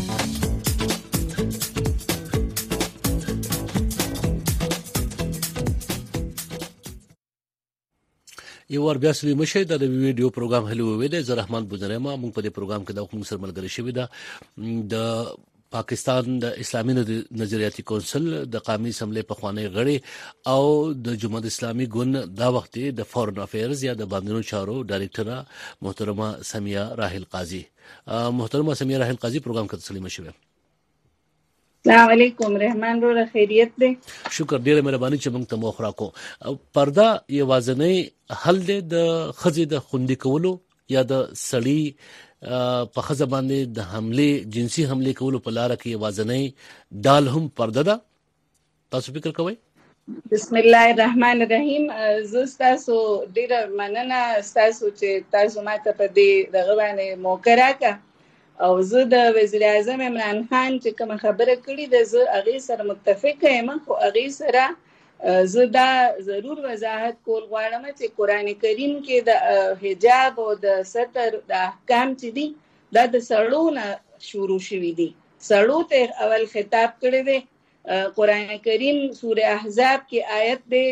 یو ور بیا سلی مشه د ویډیو پروګرام هلو وې د رحمان بوزرما موږ په دې پروګرام کې د حکومت سره ملګری شوی دا د پاکستان د اسلامي نظریاتي کونسل د قومي اسمبلی په خوانی غړي او د جمهوریت اسلامي ګوند دا وخت د فورن افیرز یا د باندنو چارو ډایریکټر محترمه سمیه راحل قاضي محترمه سمیه راحل قاضي پروګرام کې تسلیمه شوه. السلام علیکم رحمان رو خیریت دی شکر ډیره مهرباني چې موږ ته موخرا کو پردا یوازنۍ حل د خزې د خوندې کولو یا د سړی په خزه باندې د حمله جنسي حمله کولو په لار کې یوازنۍ دال هم پرده ده تاسو فکر کوئ بسم الله الرحمن الرحیم زستاسو ډیره مننه تاسو چې تاسو ماته په دې دغه باندې موقع راکړه او زه د وزیر اعظم عمران خان چې کوم خبره کړې ده زه هغه سره متفق یم خو هغه سره زه دا ضرور وضاحت کول غواړم چې قران کریم کې د حجاب او د ستر د احکام چې دي دا د سړو نه شروع شوي دي سړو ته اول خطاب کړی دی قران کریم سوره احزاب کې آیت دی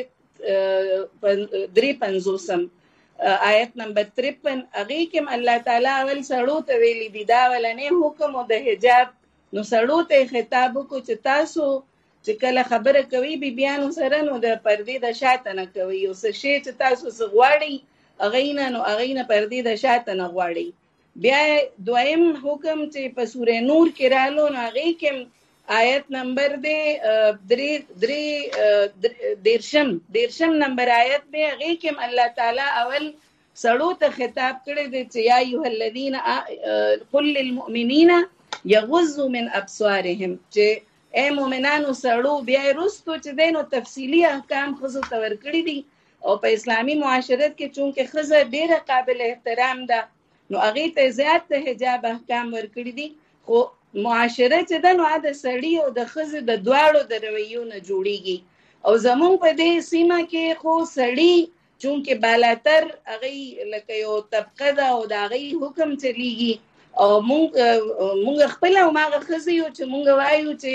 53 آیت نمبر 53 هغه کې الله تعالی اول سړو ته ویلي دی دا ولنې حکم او د حجاب نو سړو ته خطاب کو چې تاسو چې کله خبره کوي بیان سره نو د پردې د شاته نه کوي او څه شی چې تاسو غواړئ هغه نه پردې د شاته نه غواړئ بیا دویم حکم چې په سوره نور کې رالو نو هغه کې آیت نمبر دی 13 نمبر آیت دی هغه کې الله تعالی اول سړو ته خطاب کړی دی چې یا ایه الذین قل للمؤمنین یغضوا من ابصارهم چې اے مومنانو سړو بیا رستو چې دینو تفصیلی احکام خزو تور کړی دي او په اسلامی معاشرت کې چونکه خزه ډیره قابل احترام ده نو هغه ته زیات حجاب احکام ور کړی دي خو معاشره چې د نو د سړی او د خزه د دواړو د رویو نه جوړیږي او زمون په دې سیمه کې خو سړی چونکه بالاتر هغه لکه یو طبقه ده او د هغه حکم چلیږي او مونږ خپل او ماغه خزه یو چې مونږ وایو چې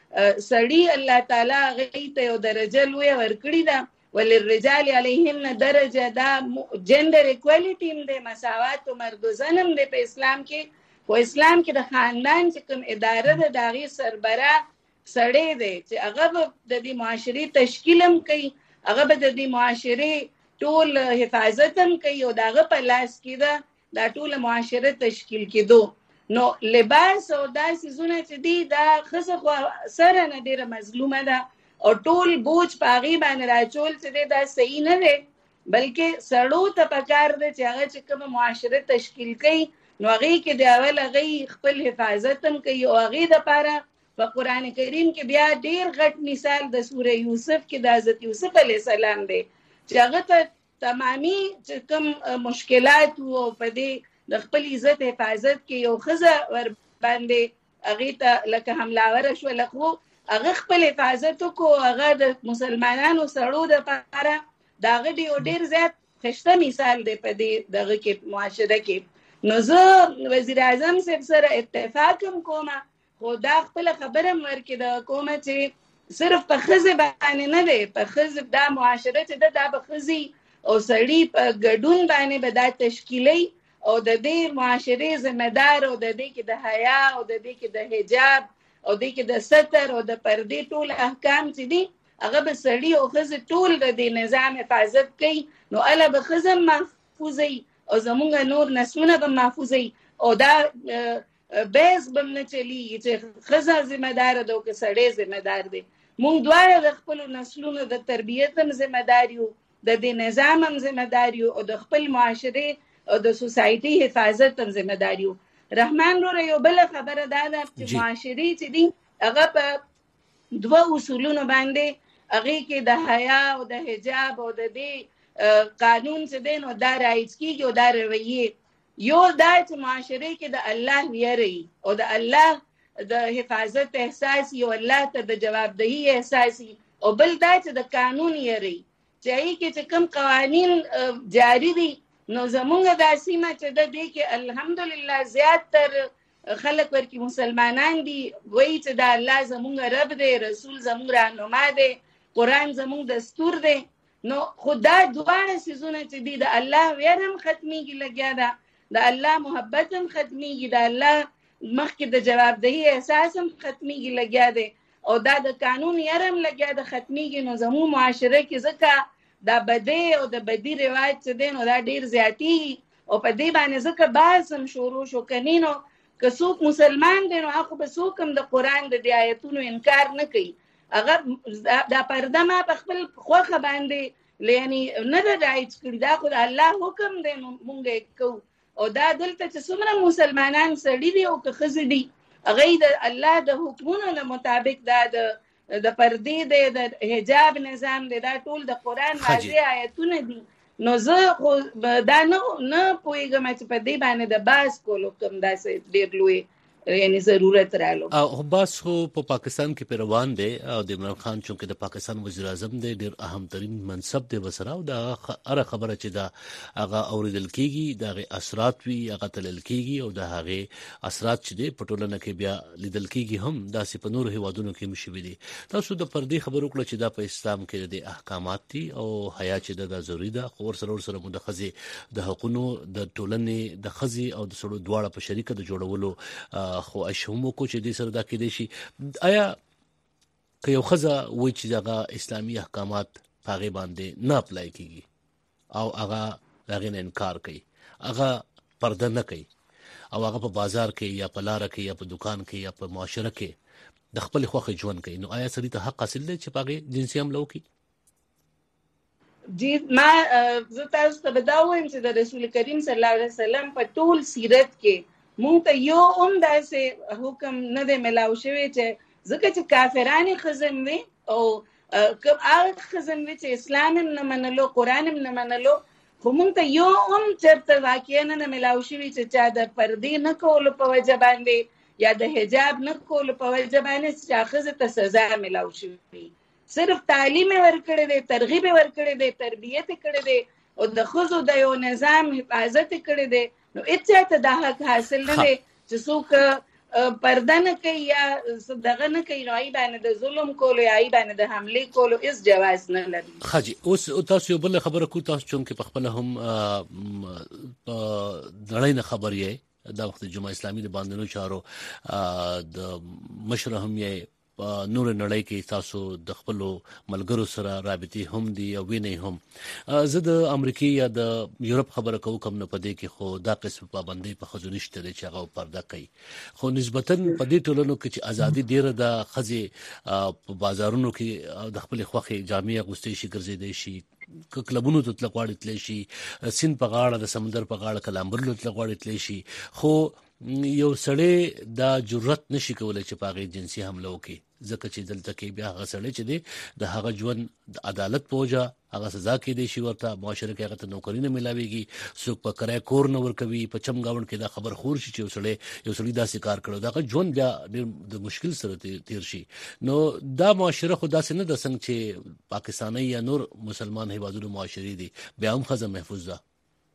سړی الله تعالی هغه ته یو درجه لوی ورکړي ده وللرجال علیهن درجه دا جندر ایکوالټی هم ده مساوات مرد و زن هم ده په اسلام کې خو اسلام کې د خاندان چې کوم اداره ده د هغې سربراه سړی دی چې هغه به د دې معاشرې تشکیل هم کوي هغه به د دې معاشرې ټول حفاظت هم کوي او د هغه په لاس کې ده دا ټول معاشره تشکیل کېدو نو لباس او دا سیزونه چې دي دا ښځه خو سره نه ډېره مظلومه ده او ټول بوج په هغې باندې راچول چې دی دا صحیح نه دی بلکې سړو ته پکار ده چې هغه چې کومه معاشره تشکیل کوي نو هغې کې د اول هغې خپل حفاظت هم کوي او هغې دپاره په قرآن کریم کې بیا ډېر غټ مثال د سوره یوسف کې د حضرت یوسف علیه السلام دی چې هغه ته تمامي چې کوم مشکلات او په دې د خپل عزت حفاظت کې یو ښځه ور باندې هغې ته لکه حملاوره شوله خو هغه خپل حفاظت وکړو هغه د مسلمانانو سړو دپاره د هغه ډېر زیات ښایسته مثال دی په دې دغه کې معاشره کې نو زه وزیر اعظم صاحب سره اتفاق هم کومه خو دا خپله خبره هم ورکې د کومه چې صرف په ښځې باندې نه دی په ښځې دا معاشره چې ده دا به ښځې او سړي په ګډون باندې به دا تشکیلي او د دې معاشرې ذمهدار او د دې کې د حیا او د دې کې د حجاب او د دې کې د ستر او د پردې ټول احکام چې دي هغه به سړي او ښځې ټول د دې نظام حفاظت کوي نو اله به ښځه محفوظوي او زمونږ نور نسلونه به محفوظوي او دا بیس به هم نه چلیږي چې ښځه ذمهداره ده او که سړی ذمهدار دی مونږ دواړه د خپلو نسلونو د تربیت هم ذمهدار یو د دې نظام هم ذمہدار یو او د خپل معاشره او د سوسایټي حفاظت هم ذمہدار یو. رحمان وروره یو بل خبره دا ده چې معاشري چې دي هغه په دوه اصولونو باندې هغه کې د حیا او د حجاب او د دې قانون څه دی نو دا رایج کیږي او دا رویه یو دا چې معاشره کې د الله ویری او د الله د حفاظت احساس یو الله ته د جوابدهی احساس او بل دا چې د قانون یری چې ای کې کوم قوانین جاری دي نو زمونږ د سیمه چې د دې کې الحمدلله زیات تر خلک ورکی مسلمانان دي وایي چې د الله زمونږ رب دی رسول زمونږ راهنما دی قرآن زمونږ دستور دی نو خدا دواړه سيزونه چې دي د الله ویره هم ختميږي لګیا ده د الله محبت هم ختميږي د الله مخکې د جوابدهی احساس هم ختميږي لګیا ده او دا د قانون یې هم لګیا ده ختميږي نو زموږ معاشره کې ځکه دا بدی او د بدی رواج چې دی نو دا ډیر زیاتی او په دې باندې ځکه بحث هم شروع شو کنینو که څوک مسلمان دی نو هغه به څوک هم د قرآن د دې آیتونو انکار نه کوي هغه دا پرده ما په خپل خوخه باندې یعنی نه دا رایج کړی دا خو الله حکم دی مونږ کوو او دا دلته چې څومره مسلمانان سړي دي او که ښځې دي هغه د الله د حکمونو له مطابق دا د پردې دی د حجاب نظام دی دا ټول د قرآن واضح آیتونه دي نو زه خو دا نه پوهېږم چې په دې باندې د بحث کولو کوم داسې ډېر لوی یعنی ضرورت رالو او بس خو په پاکستان کې پیروان دي او د عمران خان چونکه د پاکستان وزیر اعظم دی ډیر اهم ترين منصب دی وسره او دا اره خبره چې دا هغه اوریدل کیږي دا اثرات وی هغه تلل کیږي او دا هغه اثرات چې دی په ټولنه کې بیا لیدل کیږي هم داسې په نور هیوادونو کې مشوي دي تاسو د پردي خبرو کړل چې دا په اسلام کې د احکامات دي او حیا چې دا ضروری ده خو سره مدخزي د حقوقو د ټولنې د خزي او د سړو دواړه په شریکه د جوړولو خو اشهمو کو چې دې سره دا کې دي شي آیا که یو خزه وای چې دغه اسلامي احکامات پاغه باندې نه اپلای کیږي او هغه هغه نه انکار کوي هغه پرده نه کوي او هغه په بازار کې یا په لار کې یا په دکان کې یا په معاشره کې د خپل خوخه ژوند کوي نو آیا سړي ته حق حاصل دی چې پاغه جنسي حمله وکړي جی ما زه تاسو ته بداوم چې د رسول کریم صلی الله علیه وسلم په ټول سیرت کې مونږ ته یو هم داسې حکم نه دی ملاو شوی چې ځکه چې کافرانې ښځې وي او کوم هغه ښځې وي چې اسلام هم نه منلو قرآن هم نه منلو خو مونږ ته یو هم چېرته واقعا نه ملاو شوي چې چا د پردې نه کولو په وجه باندې یا د حجاب نه کولو په وجه باندې چې ښځې ته سزا ملاو شوي صرف تعلیم یې ورکړی دی ترغیب یې ورکړی دی تربیت یې کړی دی او د ښځو د یو نظام حفاظت یې کړی دی نو اڅه ته د حق حاصل نه دی چې څوک پرده نه کوي یا دغه نه کوي نو ای باندې د ظلم کولو یا ای باندې د حمله کولو هیڅ جواز نه لري خاجي اوس تاسو بل خبره کو تاسو چونکه په خپل هم دړای نه خبر یې د وخت جمعه اسلامي د باندې نو چارو د مشرهم یې نور نړۍ کې تاسو د خپل ملګرو سره رابطې هم دي او وینې هم زه د امریکای یا د یورپ خبره کوم نه پدې کې خو دا قسم پابندۍ په خزو نشته چې هغه پرده کوي خو نسبتا په دې ټولنو کې چې ازادي ډیره د خزي په بازارونو کې د خپل خوخي جامع غوستې شي ګرځېدې شي کلبونو ته تل غواړي تل شي سین په غاړه د سمندر په غاړه کلامبر له تل غواړي تل شي خو یو سړی دا جرأت نشي کولای چې پاغه جنسي حمله وکړي ځکه چې دلته کې بیا هغه سړی چې دی د هغه ژوند د عدالت پوجا هغه سزا کې دی شي ورته معاشره کې هغه ته نوکری نه ملاويږي څوک په کرای کور نه ورکوي په چمګاون کې دا خبر خور شي چې یو سړی داسې کار کړو دا ژوند بیا د مشکل سره تیر شي نو دا معاشره خو داسې نه د څنګه چې پاکستاني یا نور مسلمان هیوادونو معاشري دي بیا هم خزه محفوظ ده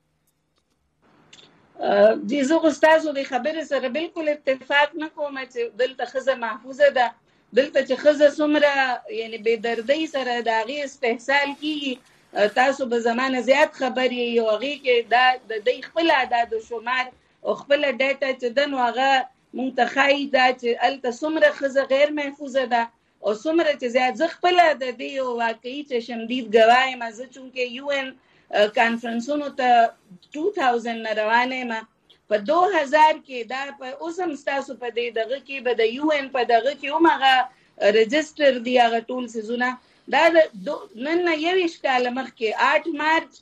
دي زه غوستاسو د خبرې سره بالکل اتفاق نه کوم چې دلته خزه محفوظه ده دلته چې خزه څومره یعنی بې دردۍ سره د هغې استحصال کیږي تاسو به زمانه زیات خبر یې یو هغې کې دا د دوی خپل اعداد و شمار او خپله ډیټا چې ده نو هغه مونږ ته ښایي دا چې هلته څومره ښځه غیر محفوظه ده او څومره چې زیات زه خپله د دې یو واقعي چشمدید ګواه یم زه چونکې UN کانفرنسونو ته 2000 نه روانه یم په 2000 کې دا په اوس هم ستاسو په دې دغه کې به د UN په دغه کې هم هغه رجسټر دی هغه ټول سیزونه دا نن 21 کال مخکې 8 مارچ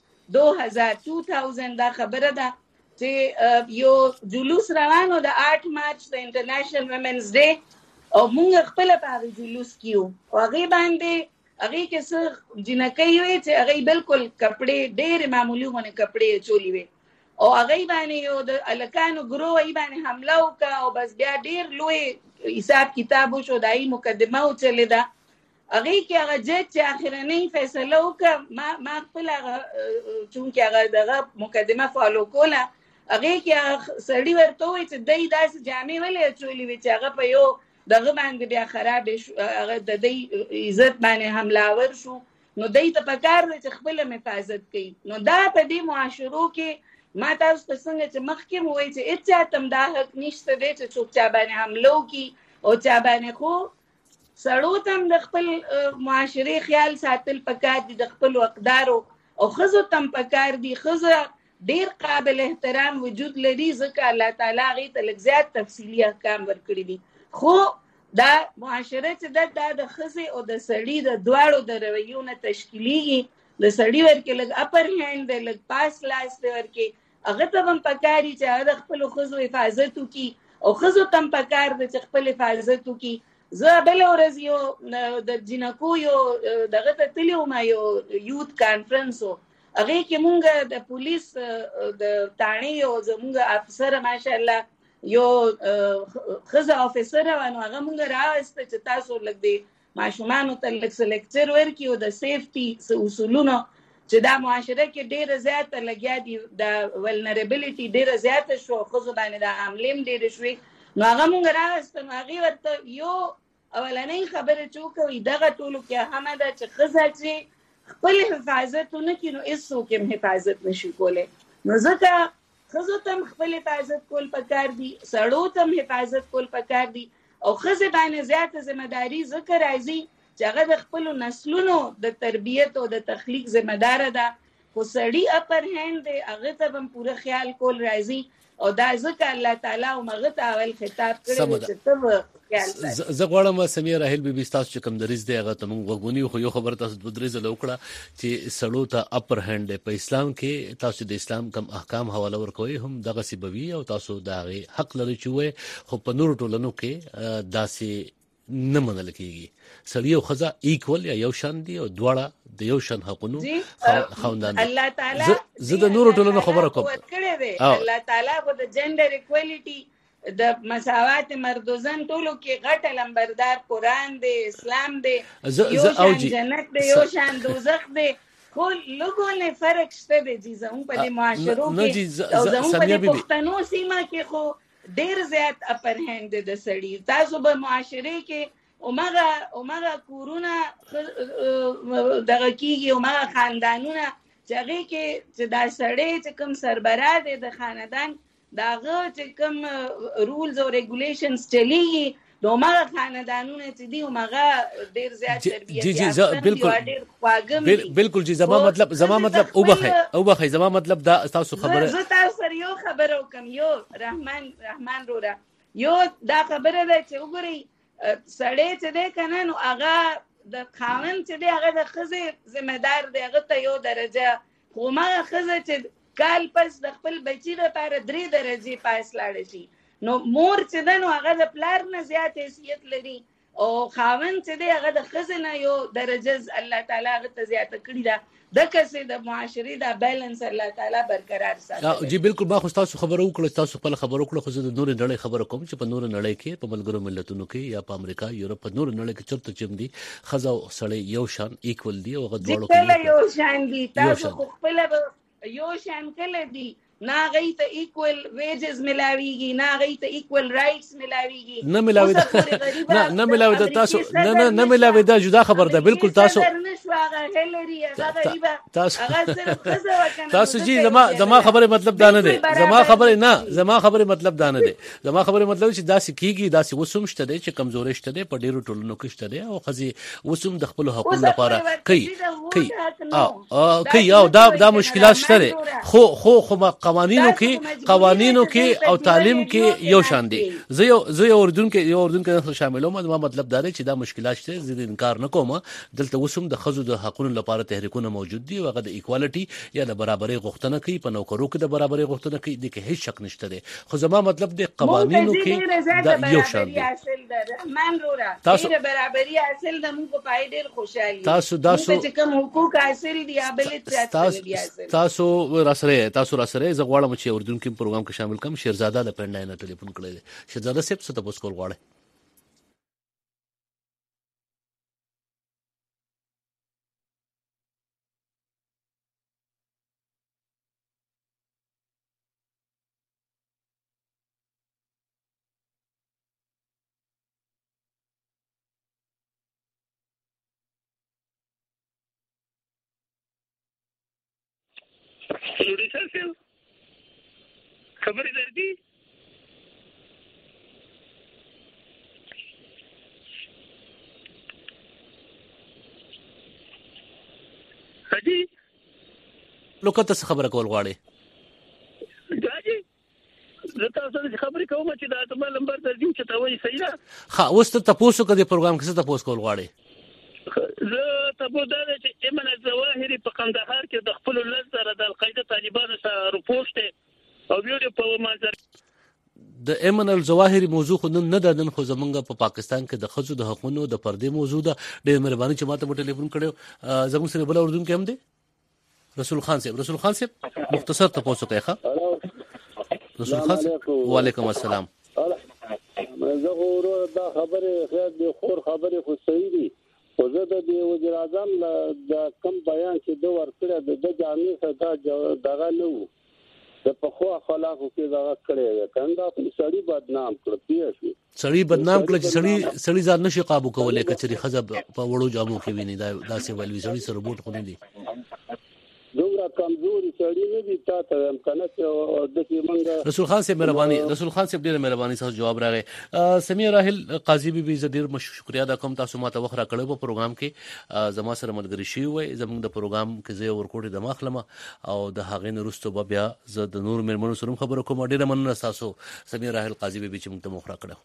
2000 دا خبره ده چې یو جلوس روانو د 8 مارچ د انټرنیشنل ویمنز ډے او موږ خپل په هغه جلوس کیو او هغه باندې هغه کې څه جنکۍ وي چې هغه بالکل کپڑے ډېر معمولی غونې کپڑے چولی وي او هغه باندې یو د الکانو ګروه ای باندې حمله وکړه او بس بیا ډېر لوی حساب کتاب وشو دای مقدمه وچلیدا هغه کې هغه جج چې اخرنۍ فیصله وکړه ما خپل هغه چونکې هغه دغه مقدمه فالو کوله هغه کې سړی ورته وایي چې دای داسې جامې ولې چولی وي چې هغه په یو دغه باندې بیا خراب هغه د دې عزت باندې حمله ور شو نو دای ته پکار دی چې خپل حفاظت کوي نو دا په دې معاشرو کې ما تاسو ته څنګه چې مخکې مو وایي چې اچا تم دا حق نشته دی چې څوک چا باندې حمله وکړي او چا باندې خو سړو تم د خپل معاشري خیال ساتل پکار دي د خپل اقدارو او خزو تم پکار دي خزه ډیر قابل احترام وجود لري ځکه الله تعالی غي ته لږ زیات تفصیلی احکام ورکړي دي خو دا معاشره چې دا د خزه او د سړي د دواړو د رویو نه تشکیلیږي د سړي ورکه لږ اپر هاند د لږ پاس لاس ورکه هغه ته هم پکاري چې د خپل خزو حفاظت وکي او خزو تم پکار د خپل حفاظت وکي زه بل ورځ یو د جنکو یو دغه ته تلو ما یو یوث کانفرنسو هغه کې مونږ د پولیس د تانی او زمونږ افسر ماشاءالله یو خزه افسر ونه هغه مونږ راوسته چې تاسو لګ دی ماشومان ته لګ لیکچر ورکیو د سیفټي اصولونو چې دا معاشره کې ډیره زیاته لګیا دي د ولنربیلیټي ډیره زیاته شو خزه باندې د عاملیم ډیره شوي نو هغه مونږ راوسته نو هغه ورته یو اولنۍ خبره چوکوي دغه ټولو کې هم دا چې خزه چې خپل حفاظتونه کې نو هیڅ کوم حفاظت نشي کوله نو ځکه خزو تم خپل حفاظت کول پکار دي سړو تم حفاظت کول پکار دي او خزه باندې زیاته ذمہ داری ذکر راځي چې هغه د خپل نسلونو د تربیت او د تخلیق ذمہ دار ده خو سړی اپر هند دی هغه ته هم پوره خیال کول راځي او دا ځکه الله تعالی او مغه ته اول خطاب کړی چې ته زه غواړم سمیه راهیل بیبي تاسو چې کوم دریز دی هغه ته موږ وګونی خو یو خبر تاسو د دریز له وکړه چې سړو ته اپر هند په اسلام کې تاسو د اسلام کم احکام حواله ورکوي هم دغه سببي او تاسو دا حق لري چې وي خو په نور ټولنو کې داسې نه منل کیږي سړی او خزه ایکول یا یو شان دي او دواړه د یو شان حقونو خوندان الله تعالی زه د نور ټولنو خبره کوم الله تعالی کو د جندر ایکوالټي د مساوات مرد و زن ټولو کې غټ لمبردار قرآن دی اسلام دی یو شان جنت دی یو شان دوزخ دی خو لوګو نه فرق شته دی چې زموږ په دې معاشرو کې او زموږ په دې پښتنو سیمه کې خو ډیر زیات اپر هند د سړی تاسو به معاشره کې اومغه کورونه دغه کیږي اومغه خاندانونه چې هغه کې چې دا سړی چې کوم سربراه دی د خاندان داغه چې کوم رولز او ریګولیشنز چلیږي دومره خاندانونه چې دی اومغه ډیر زیات تربیت بالکل جی زما مطلب او بخای زما مطلب دا تاسو خبره زه تاسو سره یو خبره وکم یو رحمان رورا یو دا خبره ده چې وګورئ سړی چې دی کنه نو هغه د خاوند چې دی هغه د ښځې ذمہ دار دی هغه ته یو درجه خو هغه ښځه چې کال پس د خپل بچی لپاره 3 درجه پاس لاړ شي نو مور چې ده نو هغه د پلار نه زیات حیثیت لري او خاوند چې دی هغه د ښځې نه یو درجه الله تعالی هغه ته زیاته کړې ده دغه څه د معاشري دا بیلنس الله تعالی برقرار ساتي جی بالکل ما خو تاسو خبرو وکړه تاسو خپل خبرو وکړه خو زه د نور نړۍ خبرو کوم چې په نور نړۍ کې په ملګرو ملتونو کې یا په امریکا یورپ په نور نړۍ کې چرته چم دي خزه او سړی یو شان ایکول دي او غوړو کې یو شان دي تاسو خپل یو شان کله دي نا غي ته ایکوال ویجز ملاويږي نا غي ته ایکوال رائټس ملاويږي نه ملاوي نه ملاوي د تاسو نه ملاوي دا جدا خبر ده بالکل تاسو تاسو جی زما خبره مطلب دا نه دی زما خبره مطلب دا نه دی زما خبره مطلب چې دا سکیږي دا وسوم شته دی چې کمزوري شته دی په ډیرو ټولنو کې شته دی او خزي وسوم د خپل حقوقو لپاره کوي او دا مشکلات شته دی خو قوانینو کې او تعلیم کې یو شان دي. زه یو اردن شاملوم. ما مطلب دا دی چې دا مشکلات شته، زه انکار نه کوم. دلته وسوم د ښځو د حقونو لپاره تحریکونه موجود دي، هغه د ایکوالټي یا د برابرۍ غوښتنه کوي، په نوکرو کې د برابرۍ غوښتنه کوي، د کې هیڅ شک نشته دی. خو زما مطلب دی قوانینو کې دا یو شان دي. رحمان رورا ډېر برابرۍ حاصل د موږ په پای ډېر خوشالي تاسو چې کوم حقوق حاصل دي تاسو راسره زه غواړم چې اردن کې پروګرام کې شامل کم. شیرزاده د پنډای نه ټلیفون کړی دی. شیرزاده صاحب څه تاسو کول غواړئ؟ خبرې درځي حاجی لوکه تاسو خبره کول غواړئ؟ حاجی زه تاسو ته خبرې کوم چې دا تاسو نمبر درځي چې تاسو صحیح ده. ها اوس ته تاسو کده پروګرام کې څه تاسو کول غواړئ؟ زه تاسو دا چې ایمن الظواهری په قندهار کې د خپل لزر د القاعده طالبانو سره رپورټ او ویډیو په منظر د ایمن الظواهری موضوع خو نن نه ده، نن خو زمونږ په پاکستان کې د ښځو د حقونو د پردې موضوع ده. ډېر مهرباني چې ماته په ټلیفون کړو. زموږ سره بل اردن کې هم دی رسول خان صاحب مختصر تاسو کوي. ښه رسول خان صاحب وعلیکم السلام. زه غوړو دا خبره خیر دی، خور خبره خو صحیح دي. خو زه د وزیر اعظم د کم بیان چې د ورکړه د جامع سره دغه نه وو د پخوا خلاقو کې دا کړی کنده سړی بدنام کړ. پیښ سړی بدنام کړ چې سړی ځان نشي قابو کولای کچري خزب په وړو جامو کې ویني. دا څه ولوي سړی سره بوت خو نه دي، دومره کمزوري سړی نه دي. تاسو هم کنه چې د منګه رسول خان صاحب مهرباني، رسول خان صاحب ډېر مهرباني تاسو جواب راغی. سمیه راحل قاضي بي زدير شکریا دا کوم تاسو ماته وخت را کړو په پروګرام کې. زما سره ملګری شي وي زموږ د پروګرام کې زه ورکوټي د مخلمه او د هغې نورستو بیا زه د نور مېرمنو سره خبرو کوم. ډېر مننه تاسو سمیه راحل قاضي بي چې موږ ته مخ را کړو.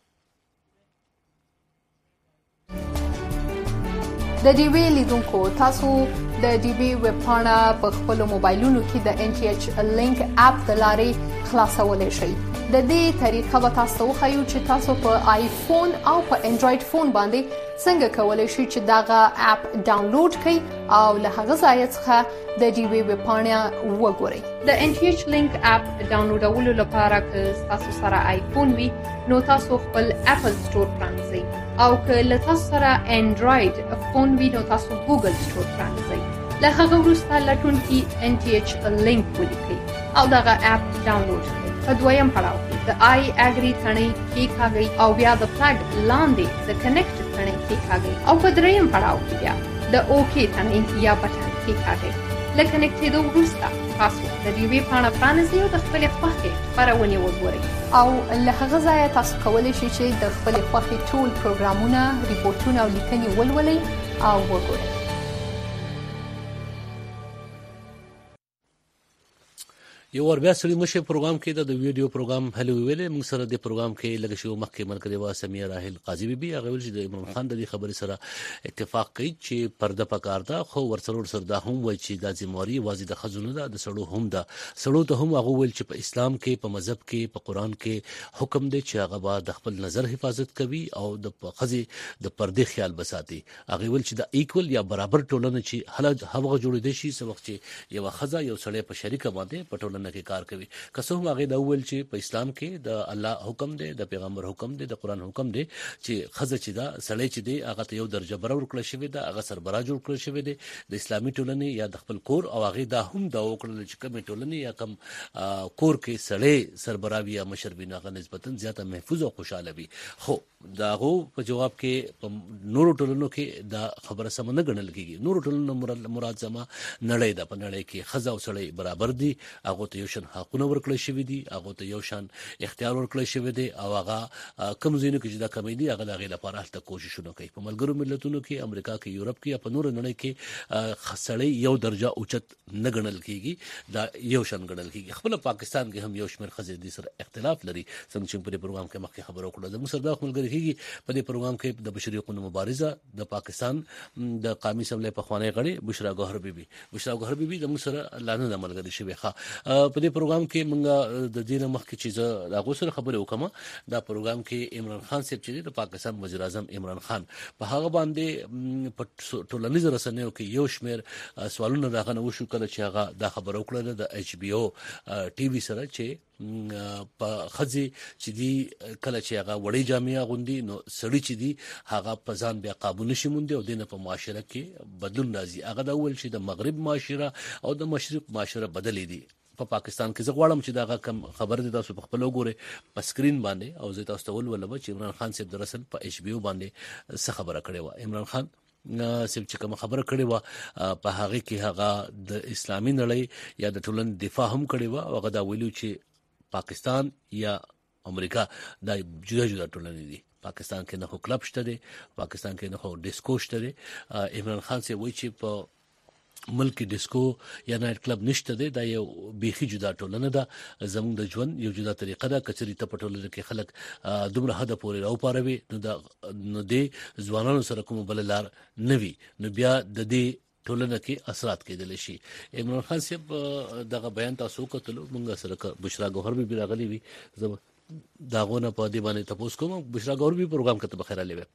د ډي وی لیدونکو تاسو د ډي وی ویب پاڼه په خپل موبایلونو کې د ان ټي ایچ لینک اپ د لارې خلاصولای شئ. د دې طریقه به تاسو وښیو چې تاسو په آیفون او په انډراید فون باندې څنګه کولای شئ چې داغه اپ ډاونلوډ کړئ او له هغه ځای څخه د ډي وی ویب پاڼه وګورئ. د ان ټي ایچ لینک اپ ډاونلوډولو لپاره که تاسو سره آیفون وي نو تاسو خپل اپل سٹور پرانځئ او که له تاسو سره انډراید فون وي نو تاسو ګوګل سٹور پرانځئ. له هغه وروسته لټونکي ان ټي ایچ لینک ولیکئ او دغه اپ ډاونلوډ کړئ. په دویم پړاو کې د آی اګری تڼۍ کېکاږئ او بیا د فلګ لاندې د کنیکټ تڼۍ کېکاږئ او په دریم پړاو کې بیا د اوکې تڼۍ یا بټن کېکاږئ. له کنیکټېدو وروسته تاسو د ډي وی پاڼه پرانیزئ او د خپلې خوښې خپرونې وګورئ او له هغه ځایه تاسو کولی شئ چې د خپلې خوښې ټول پروګرامونه، ریپورټونه او لیکنې ولولئ او وګورئ. یو ور بیا سړي مشه پروګرام کې د ویډیو پروګرام هلو ویلې موږ سره د پروګرام کې لږ شو مخکې ملګری وا سمیه راحل قاضي بي هغه ول چې د عمران خان د خبرې سره اتفاق کوي چې پرده پکار ده. خو ورسره سره دا هم وایي چې د ذمہواری واځي د خزونه ده، د سړو هم ده. سړو ته هم هغه ول چې په اسلام کې، په مذهب کې، په قران کې حکم دی چې هغه با د خپل نظر حفاظت کوي او د خزي د پرده خیال بساتي. هغه ول چې د ایکول یا برابر ټولنه چې هغه جوړې دي شي سو وخت چې یو خزا یو سړی په شریکه باندې په ټولنه کې کار کوي. کسو هم هغه دا ول چې په اسلام کې د الله حکم دی، د پیغمبر حکم دی، د قران حکم دی چې خزه چې دا سړی چې دی هغه ته یو درجه برابر کړل شوی دی، هغه سربراہ جوړ کړل شوی دی د اسلامي ټولنې یا د خپل کور او هغه دا هم دا وکړل چې کومه ټولنې یا کوم کور کې سړی سربراہ یا مشر بنا غ نسبتا زیاته محفوظ او خوشاله وي. خو داغو په جواب کې نورو ټولنو کې دا خبره سم نه ګڼل کیږي. نورو ټولنو مراد زما نړۍ د په نړۍ کې خزه او سړی برابر دي، هغه ته یو شان حقونه ورکړل شوی دي، هغه ته یو شان اختیار ورکړل شوی دی او هغه کوم ځینو کې چې دا کمی دي هغه د هغې لپاره هلته کوششونه کوي. په ملګرو ملتونو کې، امریکا کې، یورپ کې یا په نورو نړۍ کې سړی یو درجه اوچت نه ګڼل کېږي، دا یو شان ګڼل کېږي. خپل پاکستان کې هم یو شمېر ښځې دې سره اختلاف لري، څنګه چې په دې پروګرام کې مخکې خبره وکړه. زموږ سره دا ملګري کېږي په دې پروګرام کې د بشري حقوقو مبارزه د پاکستان د قومي اسمبلۍ پخوانی غړي بشرا ګوهر بیبي. بشرا ګوهر بیبي زموږ سره لاندې د ملګري شوی. په دې پروګرام کې موږ د دې نه مخکې چې زه د هغو سره خبرې وکړم، دا پروګرام کې عمران خان صاحب چې دی د پاکستان وزیر اعظم عمران خان په هغه باندې په ټولنیزو رسنیو کې یو شمېر سوالونه د هغه نه وشو کله چې هغه دا خبره وکړله د HBO TV سره چې په ښځې چې دي کله چې هغه وړې جامې اغوندي نو سړي چې دي هغه په ځان بیا قابو نشي موندی او دینه په معاشره کې بدلون راځي. هغه دا وویل چې د مغرب معاشره او د مشرق معاشره بدلې دي په پاکستان کې. زه غواړم چې دا کم خبر دي تاسو په خپل وګورئ په سکرین باندې او زه تاسو ته ولولم چې عمران خان صاحب دراصل په HBO باندې څه خبره کړې وه. عمران خان صاحب چې کوم خبره کړې وه په هغې کې هغه د اسلامي نړۍ یا د ټولنې دفاع هم کړې وه او هغه دا ویلي چې پاکستان یا امریکا دا جدا جدا ټولنې دي. پاکستان کې نه خو کلب شته دی، پاکستان کې نه خو ډیسکو شته دی. عمران خان صاحب وایي چې په ملک ډیسکو یا نایټ کلب نشته دی، دا یو بیخي جدا ټولنه ده، زموږ د ژوند یو جدا طریقه ده. کچري ته په ټولنه کې خلک دومره حده پورې راوپاروي نو دې ځوانانو سره کوم بله لار نه وي، نو بیا د دې ټولنه کې اثرات کېدلی شي. عمران خان صاحب دغه بیان تاسو وکتلو، موږ سره بشرا ګوهر بیبي راغلي وي، زه د هغو نه په دې باندې تپوس کوم. بشرا ګوهر بیبي پروګرام کې ته بخیر راغلی وې.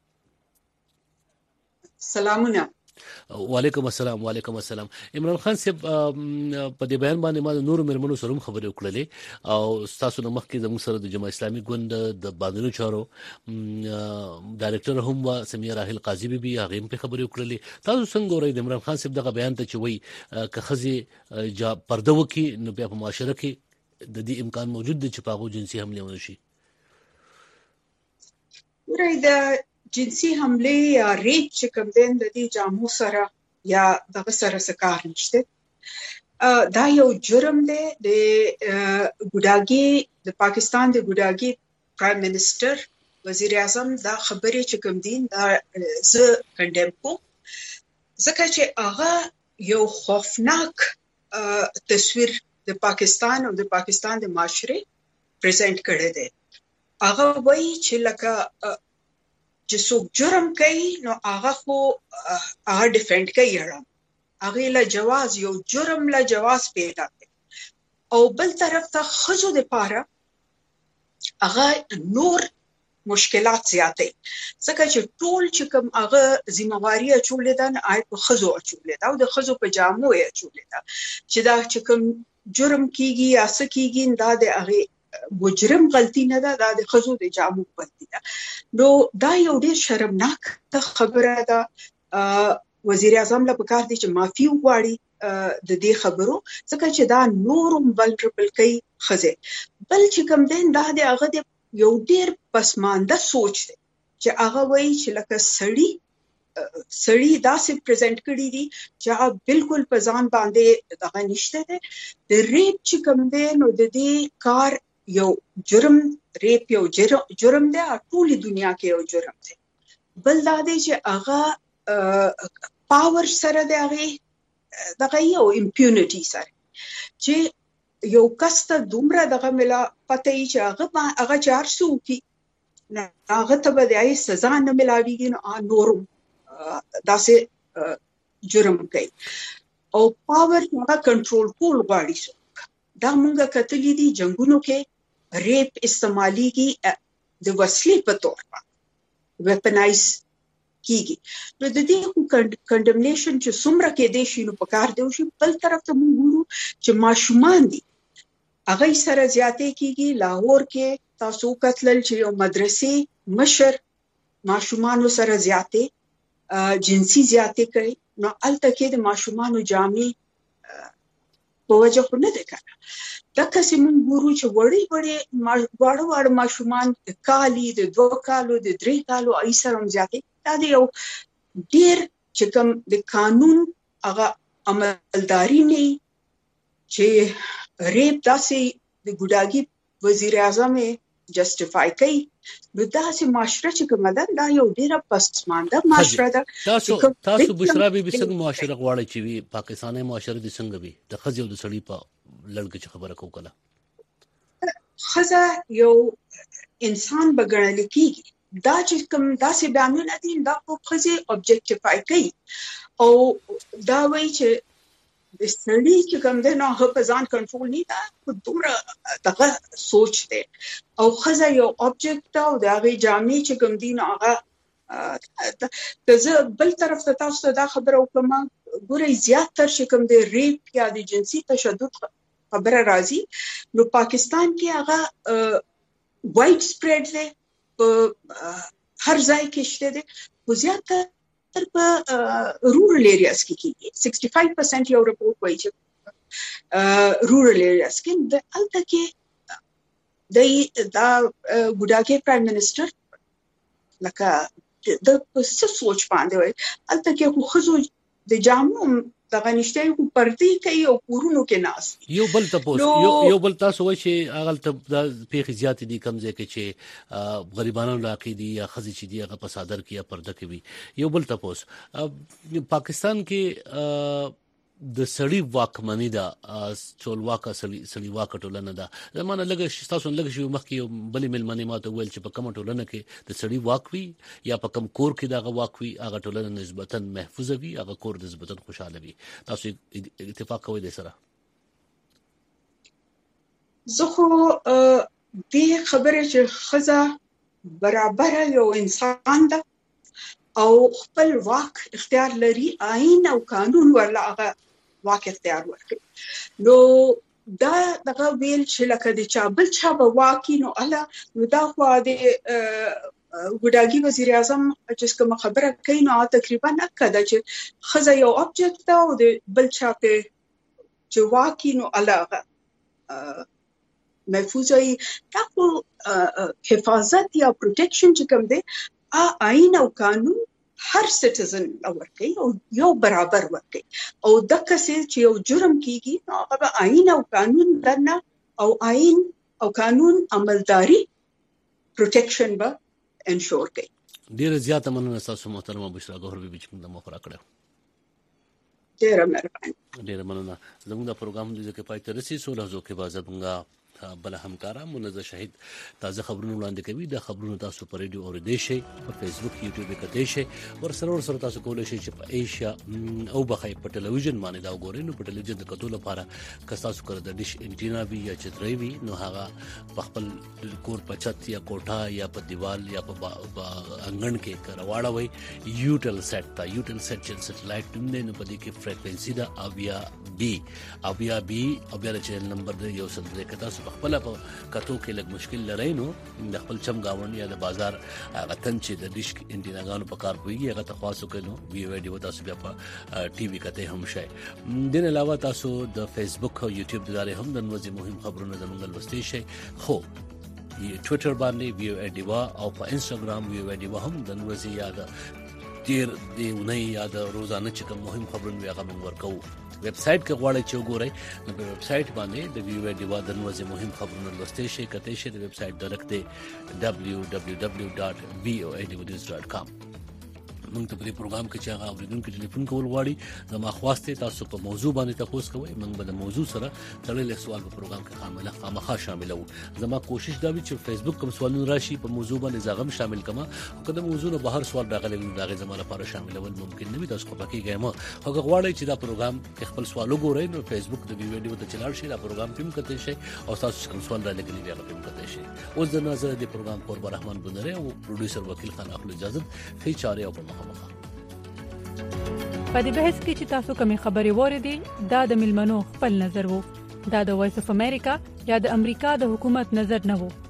سلامونه. وعلیکم السلام. وعلیکم السلام. عمران خان صاحب په دې بیان باندې ما د نورو مېرمنو سره هم خبرې وکړلې او ستاسو نه مخکې زموږ سره د جماعت اسلامي ګوند د باندنیو چارو ډایرکټر هم وه سمیه راحل قاضي بیبي، هغې هم پرې خبرې وکړلې. تاسو څنګه ګورئ د عمران خان صاحب دغه بیان ته چې وایي که ښځې پرده وکړي نو بیا په معاشره کې د دې امکان موجود دی چې په هغو جنسي حملې ونه شي؟ ګورئ د جنسي حملې یا ریپ چې کوم دی د دې جامو سره یا دغه سره څه کار نشته. دا یو جرم دی. د ګوډاګي د پاکستان د ګوډاګي پرایم منسٹر وزیر اعظم دا خبرې چې کوم دي دا زه کنډم کوم، ځکه چې هغه یو خوفناک تصویر د پاکستان او د پاکستان د معاشره پریزنټ کړی دی. هغه وایي چې لکه چې څوک جرم کوي نو هغه خو هغه ډیفینډ کوي، هغې له جواز یو جرم له جواز پیدا کوي. او بل طرف ته ښځو دپاره هغه نور مشکلات زیاتوي، ځکه چې ټول چې کوم هغه ذمهواري اچولې ده نو په ښځو اچولې ده او د ښځو په جامو یې اچولې ده چې دا چې کوم جرم کیږي یا څه کیږي دا د هغې مجرم غلطی نه ده، دا د ښځو د جامو غلطی ده. نو دا یو ډېر شرمناک خبره ده. وزیر اعظم له پکار دی چې معافي وغواړي د دې خبرو، ځکه چې دا نورم ولنربل کوي ښځې. بل چې کوم دی دا د هغه د یو ډېر پسمانده سوچ دی چې هغه وایي چې لکه سړی داسې پریزنټ کړي دي چې هغه بالکل په ځان باندې دغه نشته دی. د ریپ چې کوم دی نو د دې کار یو جرم، ریپ یو جرم دی، ټولې دنیا کې یو جرم دی. بل دا دی چې هغه پاور سره دی، هغې دغه یو امپیونټي سره چې یو کس ته دومره دغه ملا پته وي چې هغه چې هر څه وکړي هغه ته به د هغې سزا نه میلاویږي، نو نورم داسې جرم کوي. او پاور هغه کنټرول کول غواړي څوک. دا مونږ کتلي دي جنګونو کې ریپ استعمالیږي د وسلې په تور باندې، ویپنایز کیږي. نو د دې کنډمنیشن چې څومره کېدی شي نو په کار دی وشي. بل طرف ته مونږ ګورو چې ماشومان دي هغې سره زیاتې کیږي. لاهور کې تاسو وکتلل چې یو مدرسې مشر ماشومانو سره زیاتې جنسي زیاتې کوي، نو هلته کې د ماشومانو جامې په وجه خو نه دی کنه. دقسې مونږ ګورو چې واړه ماشومان د کالي د 2 کالو د 3 کالو هغې سره هم زیاتې. دا د یو ډېر چې کوم د قانون هغه عملداري نه وي چې ریپ داسې د ګوډاګي وزیر اعظم جسټیفای کوي، نو داسې معاشره چې کومه ده دا یو ډیره پسمانده معاشره ده. تاسو بشرا بي څنګه معاشره غواړئ چې وي پاکستاني معاشره د څنګه وي د ښځې او د سړي په لړګه چې خبره کوله؟ ښځه یو انسان بګڼل کیږي، دا چې کوم داسې بیانونه دي دا خو ښځې اوبجیکټیفای کوي او دا وایي چې د سړي چې کوم دی نو هغه په ځان کنټرول نه ده، دومره دغه سوچ دی او ښځه یو اوبجیکټ ده او د هغې جامې چې کوم دي نو هغه زه بل طرف ته تاسو ته دا خبره وکړم، ګورئ زیاتر چې کوم دی ریپ یا د جنسي تشدد خبره راځي نو پاکستان کې هغه وایډ سپریډ دی، په هر ځای کې شته دی، خو زیاتر په رورل ایریاز کې کېږي. 65% یو رپورټ وایي چې رورل ایریاز کې هلته کې دا ګوډاګي پرایم منسټر لکه د څه سوچ باندې وایي هلته کې خو ښځو د جامو دغه نشته خو پردې کوي او کورونو کې ناست. یو بل تاسو وایي چې هغلته دا پیښې زیاتې دي کوم ځای کې چې غریبانو علاقې دي یا ښځې چې دي هغه په څادر کې یا پرده کې وي. یو بل تاسو پاکستان کې د سړي واکمني ده، چولواکه سړي واکه ټولنه ده. زمانه لږ تاسو لږ شي مخکې یو بلې مېلمنې ماته وویل چې په کومه ټولنه کې د سړي واک وي یا په کوم کور کې دغه واک وي هغه ټولنه نسبتا محفوظه وي، هغه کور نسبتا خوشحاله وي. تاسو اتفاق کوئ دې سره؟ زه خو دې خبرې چې ښځه برابر یو انسان ده او خپل واک اختیار لري، آئین او قانون ورله هغه واک اختیار ورکړي، نو دا دغه ویل چې لکه د چا بل چا به واکي نو اله نو دا خو د ګوډاګي وزیر اعظم چې کومه خبره کوي نو تقریبا اکه ده چې ښځه یو اوبجیکټ ده او د بل چا په چې واکي نو اله هغه محفوظ وي. دا خو حفاظت یا پروټیکشن چې کوم دی آئین او قانون هر سټیزن ورکوي او یو برابر ورکوي او دغه څه چې یو جرم کیږي نو هغه آئین او قانون درنه او آئین او قانون عملداري پروټیکشن به انشور کوي. ډیره زیاته مننه تاسو محترمه بشرا ګوهر بیبي چې موږ مخ راکړو. ډیره مهرباني. ډیره مننه. زموږ د پروګرام د ځکه پای ته رسیدو سو لحظو کې باز موږ بل همکارا منزه شهید تازه خبرونه وړاندې کوي. د خبرونو تاسو په ریډیو اوریدئ شئ، په فیسبوک یوټیوب کې کتئ شئ، ورسره تاسو کولای شئ چې په ایشیا او بخای په ټلویزیون باندې دا وګورئ. نو په ټلویزیون د کتو لپاره که تاسو کړه د ډیش انټینا وی یا چتري وی نو هغه په خپل کور په چت یا کوټه یا په دیوال یا په انګن کې کرواړوي یوټل سیټ تا یوټل سیټ چې سټلایټ نه نو په دې کې فریکوئنسي دا اویا بی او بیا چینل نمبر د یو سل د کتا خپل په کتو کې لږ مشکل لري نو د خپل چم گاوند یا د بازار غتن چې د ډیش انټیناګانو په کار کوي هغه تخواصو کینو ویډیو تاسو بیا په ټي وي کته هم شي. دین علاوه تاسو د فیسبوک او یوټیوب د لارې هم د نوځي مهم خبرونه زموږ لوستي شي. خو ټویټر باندې ویو ایډیوا او په انستګرام ویو ایډیوا هم د نوځي یاد تیر دی نه یاد روزانه چې کوم مهم خبرونه هغه موږ ورکو. ویب سټ کې غواړئ چې وګورئ نو په ویب سټ باندې د ویو ایډیوا د نوځي مهم خبرونه لوستي شي کته شي. د ویب سټ ډایرکټ دی www.voanews.com. موږ ته په پروګرام کې چې هغه اوریدونکو ټلیفون کول غواړي زما خواسته تاسو په موضوع باندې تاسو کوئ موږ به د موضوع سره تړلې سوال په پروګرام کې خامخا شاملو. زما کوشش دا وي چې فیسبوک کوم سوالونه راشي په موضوع باندې زغم شامل کما او کله موضوع نه بهر سوال راغلی نو دا زما لپاره شاملول ممکن نه وي. تاسو په کې ګیمه هغه غواړئ چې دا پروګرام کې خپل سوال وګورئ نو فیسبوک د ویډیو ته چلار شي دا پروګرام ټیم کته شي او تاسو کوم سوال را لګنی دی هغه ټیم کته شي. اوس د نظر د پروګرام قربان رحمان بندره او پروډوسر وکیل خان اخلو اجازه خې چاره او په مخه په دې بحث کې چې تاسو کومې خبرې وریدي دا د ملمنو خپل نظر وو، دا د وایس اف امریکا یا د امریکا د حکومت نظر نه وو.